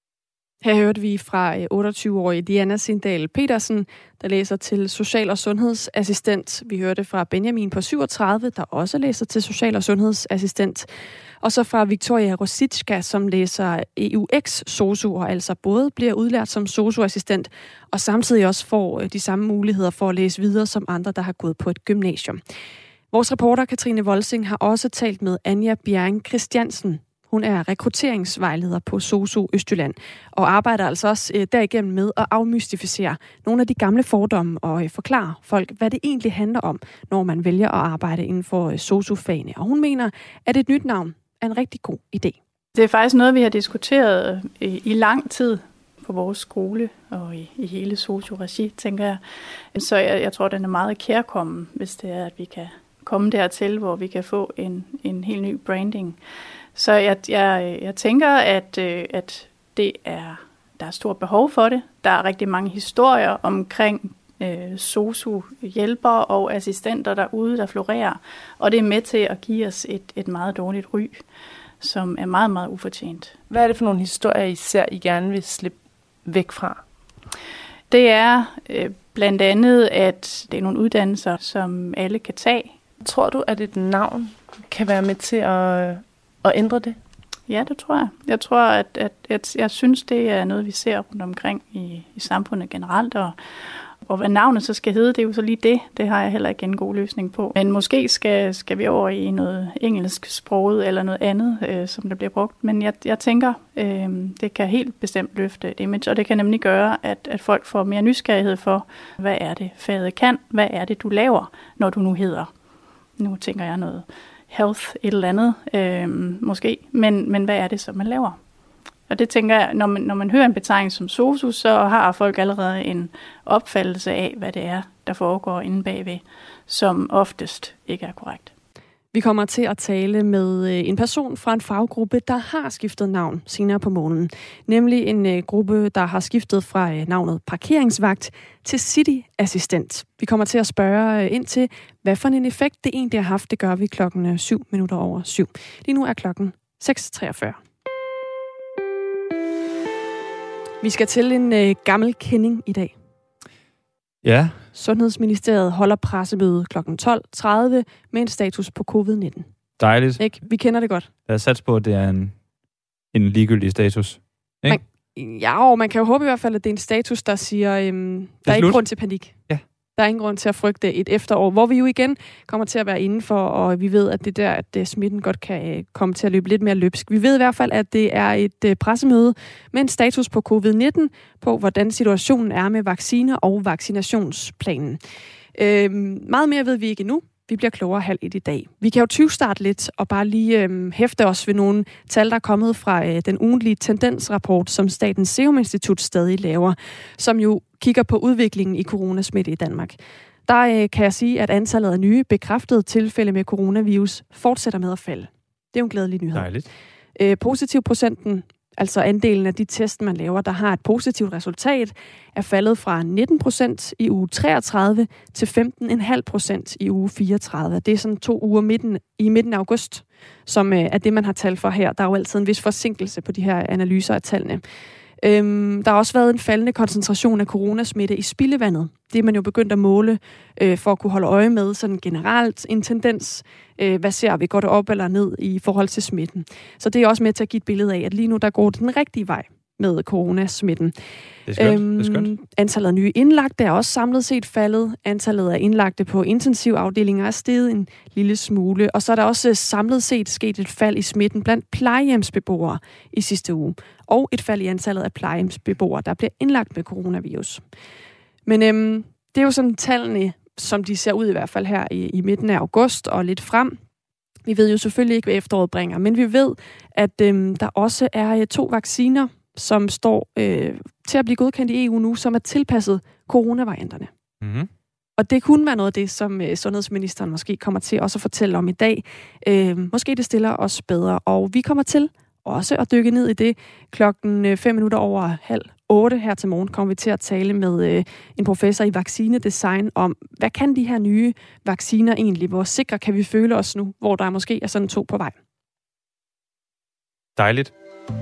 Her hørte vi fra otteogtyve-årige Diana Sindal Petersen, der læser til social- og sundhedsassistent. Vi hørte fra Benjamin på syvogtredive, der også læser til social- og sundhedsassistent. Og så fra Victoria Rosicka, som læser E U X-sosu, og altså både bliver udlært som sosu-assistent, og samtidig også får de samme muligheder for at læse videre som andre, der har gået på et gymnasium. Vores reporter Katrine Volsing har også talt med Anja Bjerring Christiansen. Hun er rekrutteringsvejleder på SOSU Østjylland, og arbejder altså også derigennem med at afmystificere nogle af de gamle fordomme og forklare folk, hvad det egentlig handler om, når man vælger at arbejde inden for SOSU-fagene. Og hun mener, at et nyt navn er en rigtig god idé. Det er faktisk noget, vi har diskuteret i, i lang tid på vores skole og i, i hele SOSU-regi, tænker jeg. Så jeg, jeg tror, den er meget kærkommen, hvis det er, at vi kan komme dertil, hvor vi kan få en, en helt ny branding. Så jeg, jeg, jeg tænker, at, at det er, der er stort behov for det. Der er rigtig mange historier omkring øh, sosu-hjælpere og assistenter derude, der florerer. Og det er med til at give os et, et meget dårligt ry, som er meget, meget ufortjent. Hvad er det for nogle historier, I ser, I gerne vil slippe væk fra? Det er øh, blandt andet, at det er nogle uddannelser, som alle kan tage. Tror du, at et navn kan være med til at... og ændre det? Ja, det tror jeg. Jeg tror, at, at, at jeg synes, det er noget, vi ser rundt omkring i, i samfundet generelt. Og, og hvad navnet så skal hedde, det er jo så lige det. Det har jeg heller ikke en god løsning på. Men måske skal, skal vi over i noget engelsk sproget eller noget andet, øh, som der bliver brugt. Men jeg, jeg tænker, øh, det kan helt bestemt løfte et image, og det kan nemlig gøre, at, at folk får mere nysgerrighed for, hvad er det faget kan? Hvad er det, du laver, når du nu hedder? Nu tænker jeg noget health, et eller andet, øh, måske. Men, men hvad er det så, man laver? Og det tænker jeg, når man, når man hører en betegnelse som SOSU, så har folk allerede en opfattelse af, hvad det er, der foregår inde bagved, som oftest ikke er korrekt. Vi kommer til at tale med en person fra en faggruppe, der har skiftet navn senere på måneden. Nemlig en gruppe, der har skiftet fra navnet parkeringsvagt til city-assistent. Vi kommer til at spørge ind til, hvad for en effekt det egentlig har haft. Det gør vi klokken syv minutter over syv. Lige nu er klokken seks treogfyrre. Vi skal til en øh, gammel kending i dag. Ja. Sundhedsministeriet holder pressemøde klokken tolv tredive med en status på covid nitten. Dejligt. Ikke? Vi kender det godt. Jeg har sat på, at det er en, en ligegyldig status. Ikke? Man, ja, og man kan jo håbe i hvert fald, at det er en status, der siger, øhm, der er ikke grund til panik. Ja. Der er ingen grund til at frygte et efterår, hvor vi jo igen kommer til at være indenfor, og vi ved, at det der, at smitten godt kan komme til at løbe lidt mere løbsk. Vi ved i hvert fald, at det er et pressemøde med en status på covid nitten, på hvordan situationen er med vacciner og vaccinationsplanen. Øhm, meget mere ved vi ikke endnu. Vi bliver klogere halv et i dag. Vi kan jo tyvstarte lidt og bare lige øhm, hæfte os ved nogle tal, der er kommet fra øh, den ugentlige tendensrapport, som Statens Serum Institut stadig laver, som jo kigger på udviklingen i coronasmitte i Danmark. Der øh, kan jeg sige, at antallet af nye bekræftede tilfælde med coronavirus fortsætter med at falde. Det er jo en glædelig nyhed. Dejligt. Øh, positivprocenten, altså andelen af de test, man laver, der har et positivt resultat, er faldet fra nitten procent i uge treogtredive til femten komma fem procent i uge fireogtredive. Det er sådan to uger midten, i midten af august, som øh, er det, man har tal for her. Der er jo altid en vis forsinkelse på de her analyser af tallene. Øhm, der har også været en faldende koncentration af coronasmitte i spildevandet. Det er man jo begyndt at måle øh, for at kunne holde øje med sådan generelt en tendens. Øh, hvad ser vi? Går det op eller ned i forhold til smitten? Så det er også med til at give et billede af, at lige nu der går det den rigtige vej med coronasmitten. Det er skønt. Øhm, det er skønt. Antallet af nye indlagte er også samlet set faldet. Antallet af indlagte på intensivafdelinger er steget en lille smule. Og så er der også samlet set sket et fald i smitten blandt plejehjemsbeboere i sidste uge. Og et fald i antallet af plejehjemsbeboere, der bliver indlagt med coronavirus. Men øhm, det er jo sådan tallene, som de ser ud i hvert fald her i, i midten af august og lidt frem. Vi ved jo selvfølgelig ikke, hvad efteråret bringer, men vi ved, at øhm, der også er to vacciner, som står øh, til at blive godkendt i E U nu, som er tilpasset coronavarianterne. Mm-hmm. Og det kunne være noget af det, som øh, sundhedsministeren måske kommer til også at fortælle om i dag. Øh, måske det stiller os bedre, og vi kommer til også at dykke ned i det. Klokken fem minutter over halv otte her til morgen kommer vi til at tale med øh, en professor i vaccinedesign om, hvad kan de her nye vacciner egentlig? Hvor sikre kan vi føle os nu, hvor der måske er sådan to på vej? Dejligt.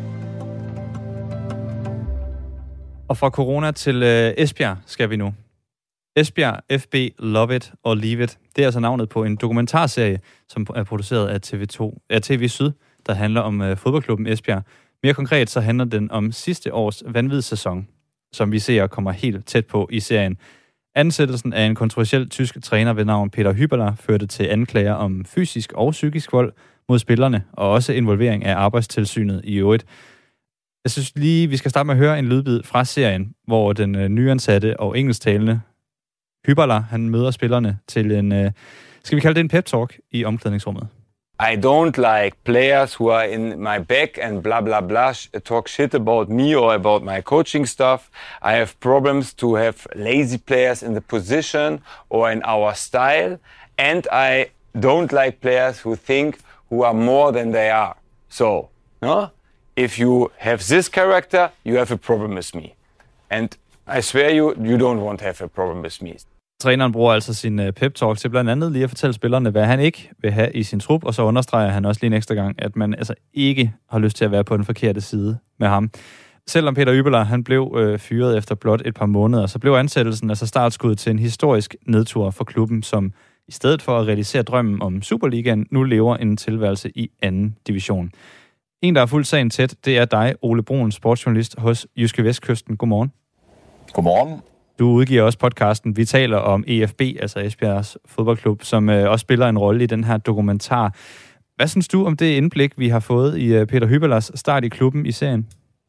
Og fra corona til øh, Esbjerg skal vi nu. Esbjerg, F B, Love It or Leave It. Det er altså navnet på en dokumentarserie, som er produceret af T V to, af T V Syd, der handler om øh, fodboldklubben Esbjerg. Mere konkret så handler den om sidste års vanvidssæson, som vi ser kommer helt tæt på i serien. Ansættelsen af en kontroversiel tysk træner ved navn Peter Hübler førte til anklager om fysisk og psykisk vold mod spillerne, og også involvering af arbejdstilsynet i øvrigt. Jeg synes lige, vi skal starte med at høre en lydbid fra serien, hvor den øh, nyansatte og engelsktalende Hübler, han møder spillerne til en, øh, skal vi kalde det en pep-talk i omklædningsrummet. I don't like players who are in my back and blah, blah, blah, talk shit about me or about my coaching stuff. I have problems to have lazy players in the position or in our style. And I don't like players who think who are more than they are. So, no? If you have this character, you have a problem with me. And I swear you, you don't want to have a problem with me. Træneren bruger altså sin pep-talk til blandt andet lige at fortælle spillerne, hvad han ikke vil have i sin trup, og så understreger han også lige en ekstra gang, at man altså ikke har lyst til at være på den forkerte side med ham. Selvom Peter Hübler, han blev øh, fyret efter blot et par måneder, så blev ansættelsen altså startskud til en historisk nedtur for klubben, som i stedet for at realisere drømmen om Superligaen, nu lever en tilværelse i anden division. En, der har fulgt sagen tæt, det er dig, Ole Bruun, sportsjournalist hos Jyske Vestkysten. Godmorgen. Godmorgen. Du udgiver også podcasten Vi taler om E F B, altså Esbjergs fodboldklub, som øh, også spiller en rolle i den her dokumentar. Hvad synes du om det indblik, vi har fået i øh, Peter Hüblers start i klubben i serien?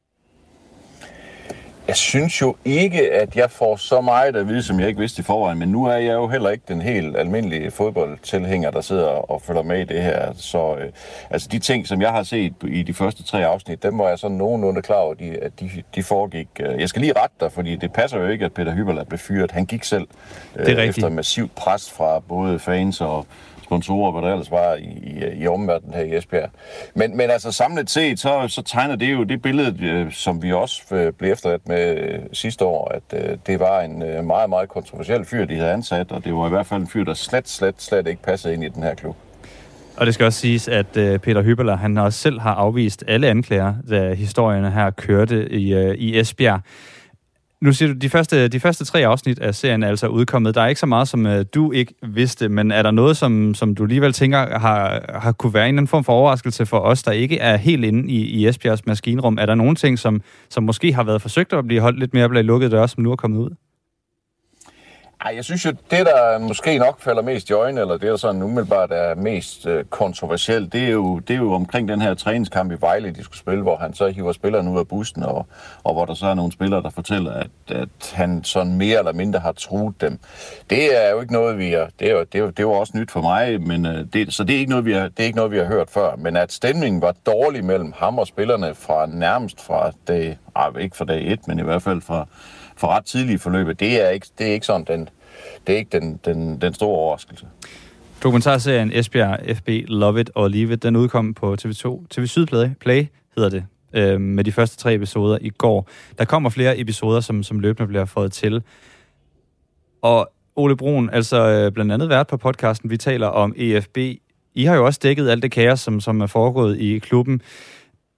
Jeg synes jo ikke, at jeg får så meget at vide, som jeg ikke vidste i forvejen, men nu er jeg jo heller ikke den helt almindelige fodboldtilhænger, der sidder og følger med i det her. Så øh, altså de ting, som jeg har set i de første tre afsnit, dem var jeg sådan nogenlunde klar over, at de, de foregik. Jeg skal lige rette dig, fordi det passer jo ikke, at Peter Hübler blev fyret. Han gik selv øh, efter massivt pres fra både fans og sponsorer, hvad der ellers var i, i, i omverdenen her i Esbjerg. Men, men altså samlet set, så, så tegner det jo det billede, øh, som vi også øh, blev efterladt med øh, sidste år, at øh, det var en øh, meget, meget kontroversiel fyr, de havde ansat, og det var i hvert fald en fyr, der slet, slet, slet ikke passede ind i den her klub. Og det skal også siges, at øh, Peter Hübler, han også selv har afvist alle anklager, da historierne her kørte i, øh, i Esbjerg. Nu siger du, de første, de første tre afsnit af serien er altså udkommet. Der er ikke så meget, som uh, du ikke vidste, men er der noget, som, som du alligevel tænker har, har kunne være en eller anden form for overraskelse for os, der ikke er helt inde i, i Esbjergs maskinrum? Er der nogle ting, som, som måske har været forsøgt at blive holdt lidt mere bag lukkede døre, som nu er kommet ud? Ej, jeg synes jo, det der måske nok falder mest i øjnene, eller det der sådan umiddelbart er mest øh, kontroversielt, det er, jo, det er jo omkring den her træningskamp i Vejle, de skulle spille, hvor han så hiver spillerne ud af bussen, og, og hvor der så er nogle spillere, der fortæller, at, at han sådan mere eller mindre har truet dem. Det er jo ikke noget, vi er, det er jo, det er jo, det var også nyt for mig, men øh, det, så det er, ikke noget, vi har, det er ikke noget, vi har hørt før. Men at stemningen var dårlig mellem ham og spillerne fra nærmest fra dag, ah, ikke fra dag et, men i hvert fald fra for ret tidlige forløbet, det er ikke, det er ikke sådan den, det er ikke den, den, den store overraskelse. Dokumentarserien Esbjerg F B Love It or Leave It, den udkom på T V to. T V Syd Play, Play hedder det, øh, med de første tre episoder i går. Der kommer flere episoder, som, som løbende bliver fået til. Og Ole Bruun, altså øh, blandt andet vært på podcasten, vi taler om E F B. I har jo også dækket alt det kaos, som, som er foregået i klubben.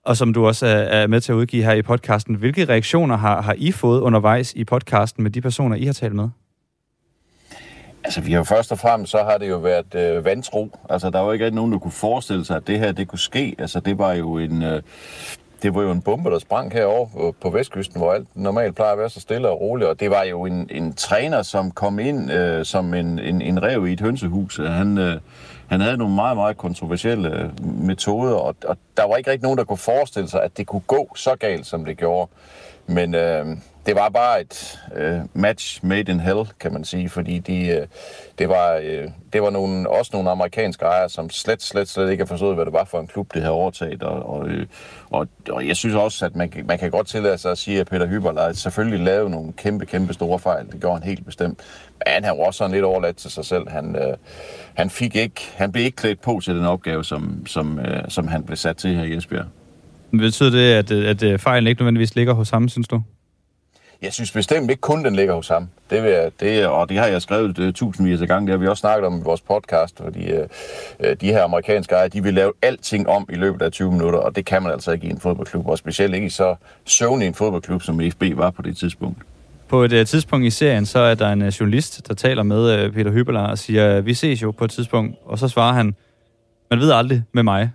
og som du også er, er med til at udgive her i podcasten. Hvilke reaktioner har, har I fået undervejs i podcasten med de personer, I har talt med? Altså, vi har jo først og fremmest, så har det jo været øh, vantro. Altså, der var jo ikke rigtig nogen, der kunne forestille sig, at det her, det kunne ske. Altså, det var jo en... Øh, Det var jo en bombe, der sprang herovre på Vestkysten, hvor alt normalt plejer at være så stille og roligt. Og det var jo en, en træner, som kom ind øh, som en, en, en ræv i et hønsehus. Han, øh, han havde nogle meget, meget kontroversielle metoder, og, og der var ikke rigtig nogen, der kunne forestille sig, at det kunne gå så galt, som det gjorde. Men øh, det var bare et øh, match made in hell, kan man sige, fordi de, øh, det var, øh, det var nogle, også nogle amerikanske ejere, som slet, slet, slet ikke har forstået, hvad det var for en klub, det havde overtaget. Og, og, øh, og, og jeg synes også, at man, man kan godt tillade sig at sige, at Peter Hyberler selvfølgelig lavede nogle kæmpe, kæmpe store fejl. Det gjorde han helt bestemt. Men han var også sådan lidt overladt til sig selv. Han, øh, han, fik ikke, han blev ikke klædt på til den opgave, som, som, øh, som han blev sat til her i Esbjerg. Betyder det, at, at fejlen ikke nødvendigvis ligger hos ham, synes du? Jeg synes bestemt ikke kun, den ligger hos ham. Det vil jeg, det, og det har jeg skrevet uh, tusindvis af gange. Det har vi også snakket om i vores podcast, fordi uh, de her amerikanske ejere, de vil lave alting om i løbet af tyve minutter, og det kan man altså ikke i en fodboldklub, og specielt ikke i så søvnig en fodboldklub, som F B var på det tidspunkt. På et uh, tidspunkt i serien, så er der en uh, journalist, der taler med uh, Peter Hyberler og siger, vi ses jo på et tidspunkt, og så svarer han, man ved aldrig med mig.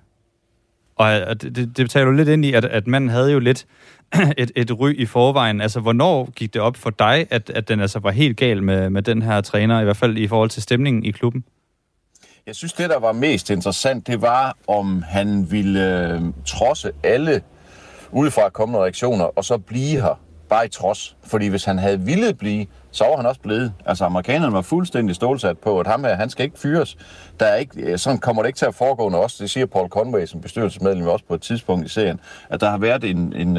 Og det, det betaler jo lidt ind i, at, at man havde jo lidt et, et ry i forvejen. Altså, hvornår gik det op for dig, at, at den altså var helt gal med, med den her træner, i hvert fald i forhold til stemningen i klubben? Jeg synes, det, der var mest interessant, det var, om han ville øh, trodse alle udefra kommende reaktioner, og så blive her, bare i trods. Fordi hvis han havde ville blive, så var han også blevet. Altså, amerikanerne var fuldstændig stålsat på, at ham her, han skal ikke fyres. Der er ikke, sådan kommer det ikke til at foregå også. Det siger Paul Conway som bestyrelsesmedlem også på et tidspunkt i serien, at der har været en, en,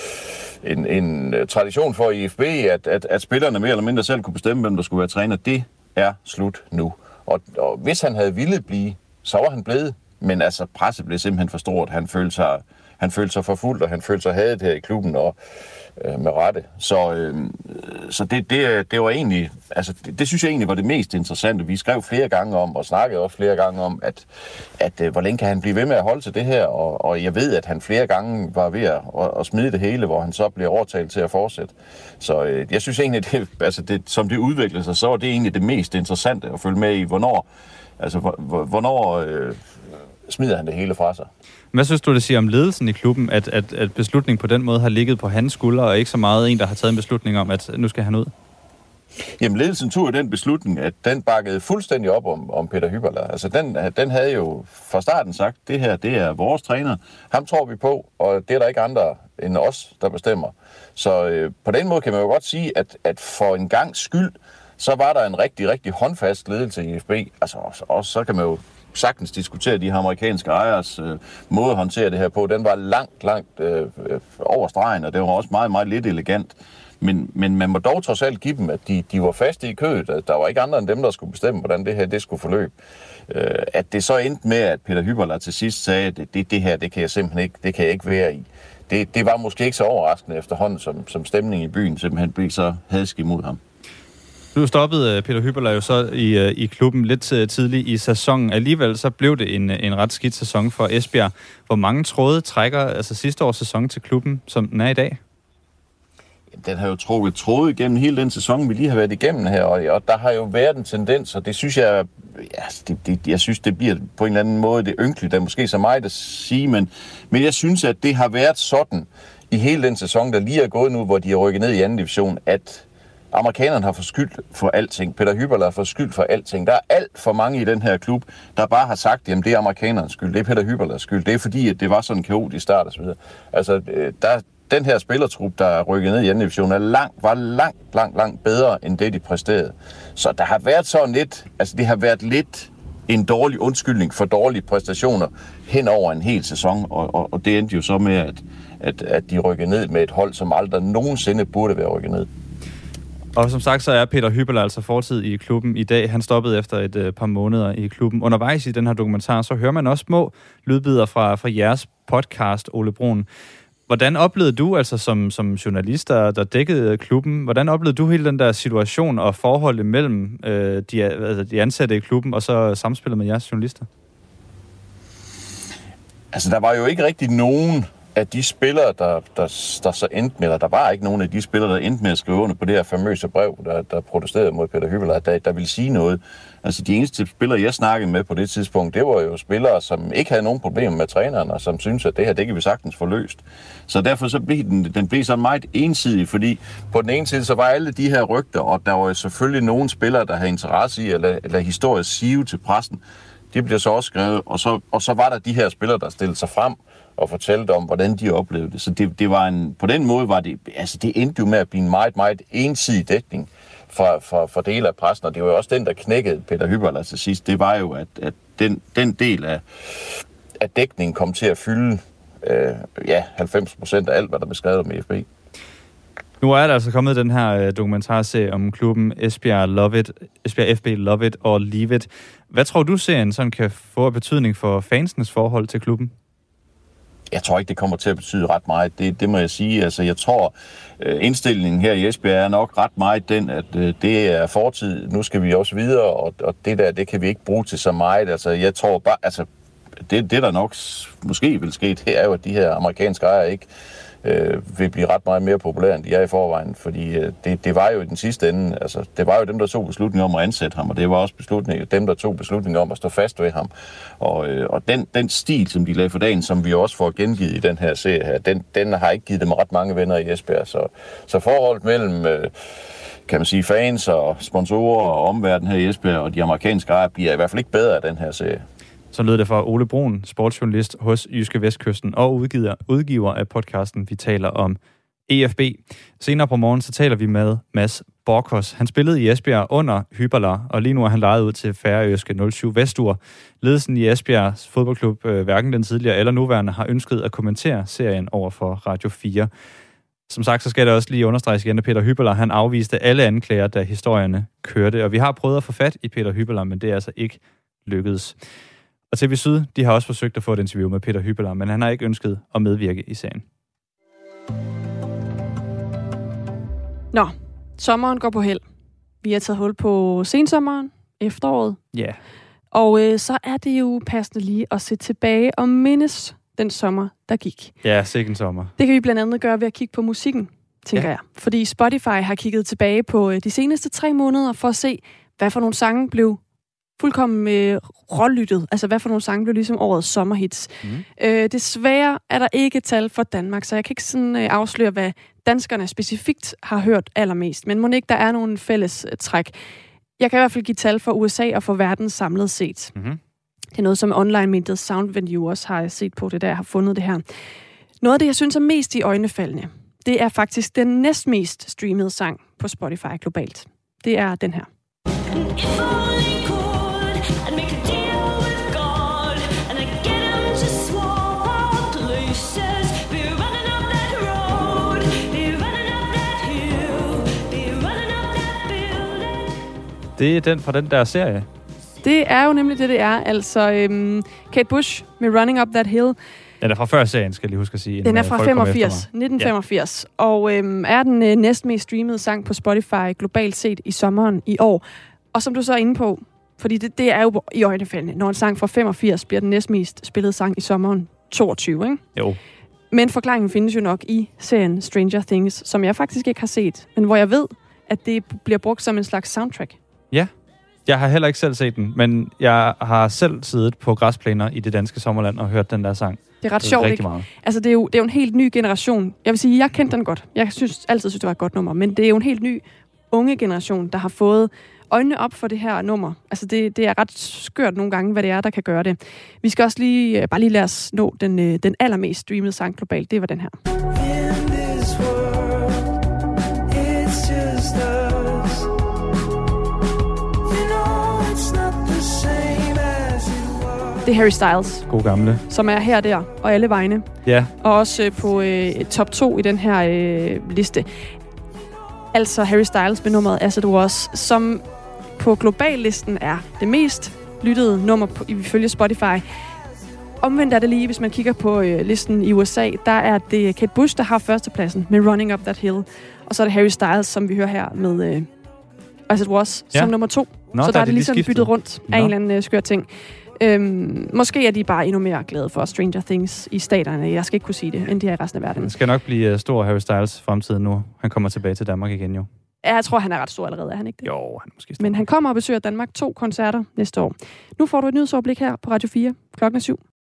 en, en tradition for i F B, at, at, at spillerne mere eller mindre selv kunne bestemme, hvem der skulle være træner. Det er slut nu. Og, og hvis han havde ville blive, så var han blevet. Men altså, presset blev simpelthen for stort. Han følte sig, han følte sig forfulgt, og han følte sig hadet her i klubben, og øh, med rette. Så, øh, så det, det, det var egentlig, altså det, det synes jeg egentlig var det mest interessante. Vi skrev flere gange om, og snakkede også flere gange om, at, at øh, hvor længe kan han blive ved med at holde til det her, og, og jeg ved, at han flere gange var ved at, at, at smide det hele, hvor han så bliver overtalt til at fortsætte. Så øh, jeg synes egentlig, det, altså det, som det udviklede sig, så var det egentlig det mest interessante at følge med i, hvornår, altså hvornår øh, smider han det hele fra sig. Hvad synes du, det siger om ledelsen i klubben, at, at, at beslutningen på den måde har ligget på hans skuldre, og ikke så meget en, der har taget en beslutning om, at nu skal han ud? Jamen, ledelsen tog den beslutning, at den bakkede fuldstændig op om, om Peter Hyberler. Altså, den, den havde jo fra starten sagt, det her, det er vores træner. Ham tror vi på, og det er der ikke andre end os, der bestemmer. Så øh, på den måde kan man jo godt sige, at, at for en gangs skyld, så var der en rigtig, rigtig håndfast ledelse i F B. Altså, og, og så kan man jo sagtens diskutere de her amerikanske ejers øh, måde at håndtere det her på. Den var langt, langt øh, over stregen, og det var også meget, meget lidt elegant. Men, men man må dog trods alt give dem, at de, de var faste i kødet. Der var ikke andre end dem, der skulle bestemme, hvordan det her det skulle forløbe. Øh, at det så endte med, at Peter Hyberler til sidst sagde, at det, det her, det kan jeg simpelthen ikke, det kan jeg ikke være i. Det, det var måske ikke så overraskende efterhånden, som, som stemningen i byen simpelthen blev så hadsk imod ham. Nu stoppede Peter Hyberler jo så i, i klubben lidt tidligt i sæsonen. Alligevel så blev det en, en ret skidt sæson for Esbjerg. Hvor mange tråde trækker altså sidste års sæson til klubben, som den er i dag? Den har jo trukket tråde igennem hele den sæson, vi lige har været igennem her, og, og der har jo været en tendens, og det synes jeg, ja, det, det, jeg synes, det bliver på en eller anden måde det ynkeligt, der måske så meget at sige, men, men jeg synes, at det har været sådan i hele den sæson, der lige er gået nu, hvor de er rykket ned i anden division, at amerikanerne har fået skyld for alting. Peter Hyberler har fået skyld for alting. Der er alt for mange i den her klub, der bare har sagt, jamen det er amerikanernes skyld, det er Peter Hyberlers skyld, det er fordi, at det var sådan en kaotisk start og så videre. Altså, der, den her spillertrup, der er rykket ned i anden division, er langt, var langt, langt, langt bedre, end det de præsterede. Så der har været sådan lidt, altså det har været lidt en dårlig undskyldning for dårlige præstationer hen over en hel sæson, og, og, og det endte jo så med, at, at, at de rykkede ned med et hold, som aldrig nogensinde burde være rykket ned. Og som sagt, så er Peter Hyberler altså fortid i klubben i dag. Han stoppede efter et øh, par måneder i klubben. Undervejs i den her dokumentar, så hører man også små lydbider fra, fra jeres podcast, Ole Bruun. Hvordan oplevede du, altså som, som journalist, der, der dækkede klubben, hvordan oplevede du hele den der situation og forholdet mellem øh, de, altså de ansatte i klubben og så samspillet med jeres journalister? Altså, der var jo ikke rigtig nogen at de spillere, der, der, der så endte med, eller der var ikke nogen af de spillere, der endte med at skrive under på det her famøse brev, der, der protesterede mod Peter Hyballa, der, der ville sige noget. Altså de eneste spillere, jeg snakkede med på det tidspunkt, det var jo spillere, som ikke havde nogen problemer med træneren, og som syntes, at det her, det kan vi sagtens få løst. Så derfor så blev den, den blev så meget ensidig, fordi på den ene side, så var alle de her rygter, og der var jo selvfølgelig nogle spillere, der havde interesse i at lade, at lade historisk sive til pressen. Det bliver så også skrevet, og så, og så var der de her spillere, der stillede sig frem og fortalte om, hvordan de oplevede det. Så det, det var en, på den måde var det, altså det endte jo med at blive en meget, meget ensidig dækning fra, fra, fra dele af pressen, og det var jo også den, der knækkede Peter Hyballa til sidst. Det var jo, at, at den, den del af, af dækningen kom til at fylde øh, ja, halvfems procent af alt, hvad der blev skrevet om E F B. Nu er der altså kommet den her dokumentarserie om klubben Esbjerg Love It, Esbjerg F B Love It or Leave It. Hvad tror du, serien sådan kan få betydning for fansenes forhold til klubben? Jeg tror ikke, det kommer til at betyde ret meget. Det, det må jeg sige. Altså, jeg tror, indstillingen her i Esbjerg er nok ret meget den, at det er fortid. Nu skal vi også videre, og, og det der, det kan vi ikke bruge til så meget. Altså, jeg tror bare, altså, det, det der nok måske vil ske, det er jo, at de her amerikanske ejere ikke øh, vil blive ret meget mere populære, end de er i forvejen. Fordi øh, det, det var jo i den sidste ende, altså, det var jo dem, der tog beslutningen om at ansætte ham, og det var også beslutning, dem, der tog beslutningen om at stå fast ved ham. Og, øh, og den, den stil, som de lagde for dagen, som vi også får gengivet i den her serie her, den, den har ikke givet dem ret mange venner i Esbjerg. Så, så forholdet mellem øh, kan man sige, fans og sponsorer og omverdenen her i Esbjerg og de amerikanske ejere bliver i hvert fald ikke bedre af den her serie. Så lød det fra Ole Brun, sportsjournalist hos Jyske Vestkysten og udgiver, udgiver af podcasten, vi taler om E F B. Senere på morgen, så taler vi med Mads Borkos. Han spillede i Esbjerg under Hyballa, og lige nu er han lejet ud til Færøske nul syv Vestur. Ledelsen i Esbjergs fodboldklub, hverken den tidligere eller nuværende, har ønsket at kommentere serien over for Radio fire. Som sagt, så skal det også lige understreges igen, at Peter Hyballa, han afviste alle anklager, da historierne kørte. Og vi har prøvet at få fat i Peter Hyballa, men det er altså ikke lykkedes. Og T V Syd, de har også forsøgt at få et interview med Peter Hyballa, men han har ikke ønsket at medvirke i sagen. Nå, sommeren går på held. Vi har taget hul på sensommeren, efteråret. Ja. Yeah. Og øh, så er det jo passende lige at se tilbage og mindes den sommer, der gik. Ja, sikken sommer. Det kan vi blandt andet gøre ved at kigge på musikken, tænker ja. jeg. Fordi Spotify har kigget tilbage på øh, de seneste tre måneder for at se, hvad for nogle sange blev fuldkommen øh, rålyttet. Altså, hvad for nogle sange blev ligesom årets sommerhits. Mm. Øh, desværre er der ikke tal for Danmark, så jeg kan ikke sådan øh, afsløre, hvad danskerne specifikt har hørt allermest. Men må ikke, der er nogle fælles øh, træk. Jeg kan i hvert fald give tal for U S A og for verden samlet set. Mm. Det er noget, som online-mediet Soundvenue også har set på det, der jeg har fundet det her. Noget af det, jeg synes er mest i øjnefaldende, det er faktisk den næstmest streamede sang på Spotify globalt. Det er den her. Det er den fra den der serie. Det er jo nemlig det, det er. Altså, øhm, Kate Bush med Running Up That Hill. Den er fra før serien, skal jeg lige huske at sige. Den er fra femogfirs, nitten femogfirs. Ja. Og øhm, er den øh, næstmest streamede sang på Spotify globalt set i sommeren i år. Og som du så er inde på, fordi det, det er jo i øjnefaldende, når en sang fra femogfirs bliver den næstmest spillede sang i sommeren toogtyve, ikke? Jo. Men forklaringen findes jo nok i serien Stranger Things, som jeg faktisk ikke har set, men hvor jeg ved, at det bliver brugt som en slags soundtrack. Ja, jeg har heller ikke selv set den, men jeg har selv siddet på græsplæner i det danske sommerland og hørt den der sang. Det er ret sjovt, ikke? Meget. Altså, det er, jo, det er jo en helt ny generation. Jeg vil sige, jeg kendte den godt. Jeg synes altid, synes, det var et godt nummer, men det er jo en helt ny unge generation, der har fået øjnene op for det her nummer. Altså, det, det er ret skørt nogle gange, hvad det er, der kan gøre det. Vi skal også lige, bare lige lade os nå den, den allermest streamede sang globalt. Det var den her. Det er Harry Styles. God gamle. Som er her der, og alle vegne. Ja. Og også øh, på øh, top to i den her øh, liste. Altså Harry Styles med nummeret As It Was, som på globallisten er det mest lyttede nummer på, ifølge Spotify. Omvendt er det lige, hvis man kigger på øh, listen i U S A, der er det Kate Bush, der har førstepladsen med Running Up That Hill. Og så er det Harry Styles, som vi hører her med øh, As It Was, ja. Som nummer to. Nå, så der er det ligesom byttet rundt af Nå. en eller anden øh, skør ting. Øhm, måske er de bare endnu mere glade for Stranger Things i staterne. Jeg skal ikke kunne sige det, end de er i resten af verden. Det skal nok blive stor Harry Styles fremtid nu. Han kommer tilbage til Danmark igen jo. Ja, jeg tror, han er ret stor allerede, er han ikke det? Jo, han er måske stor. Men han kommer og besøger Danmark to koncerter næste år. Nu får du et nyhedsoverblik her på Radio fire klokken syv.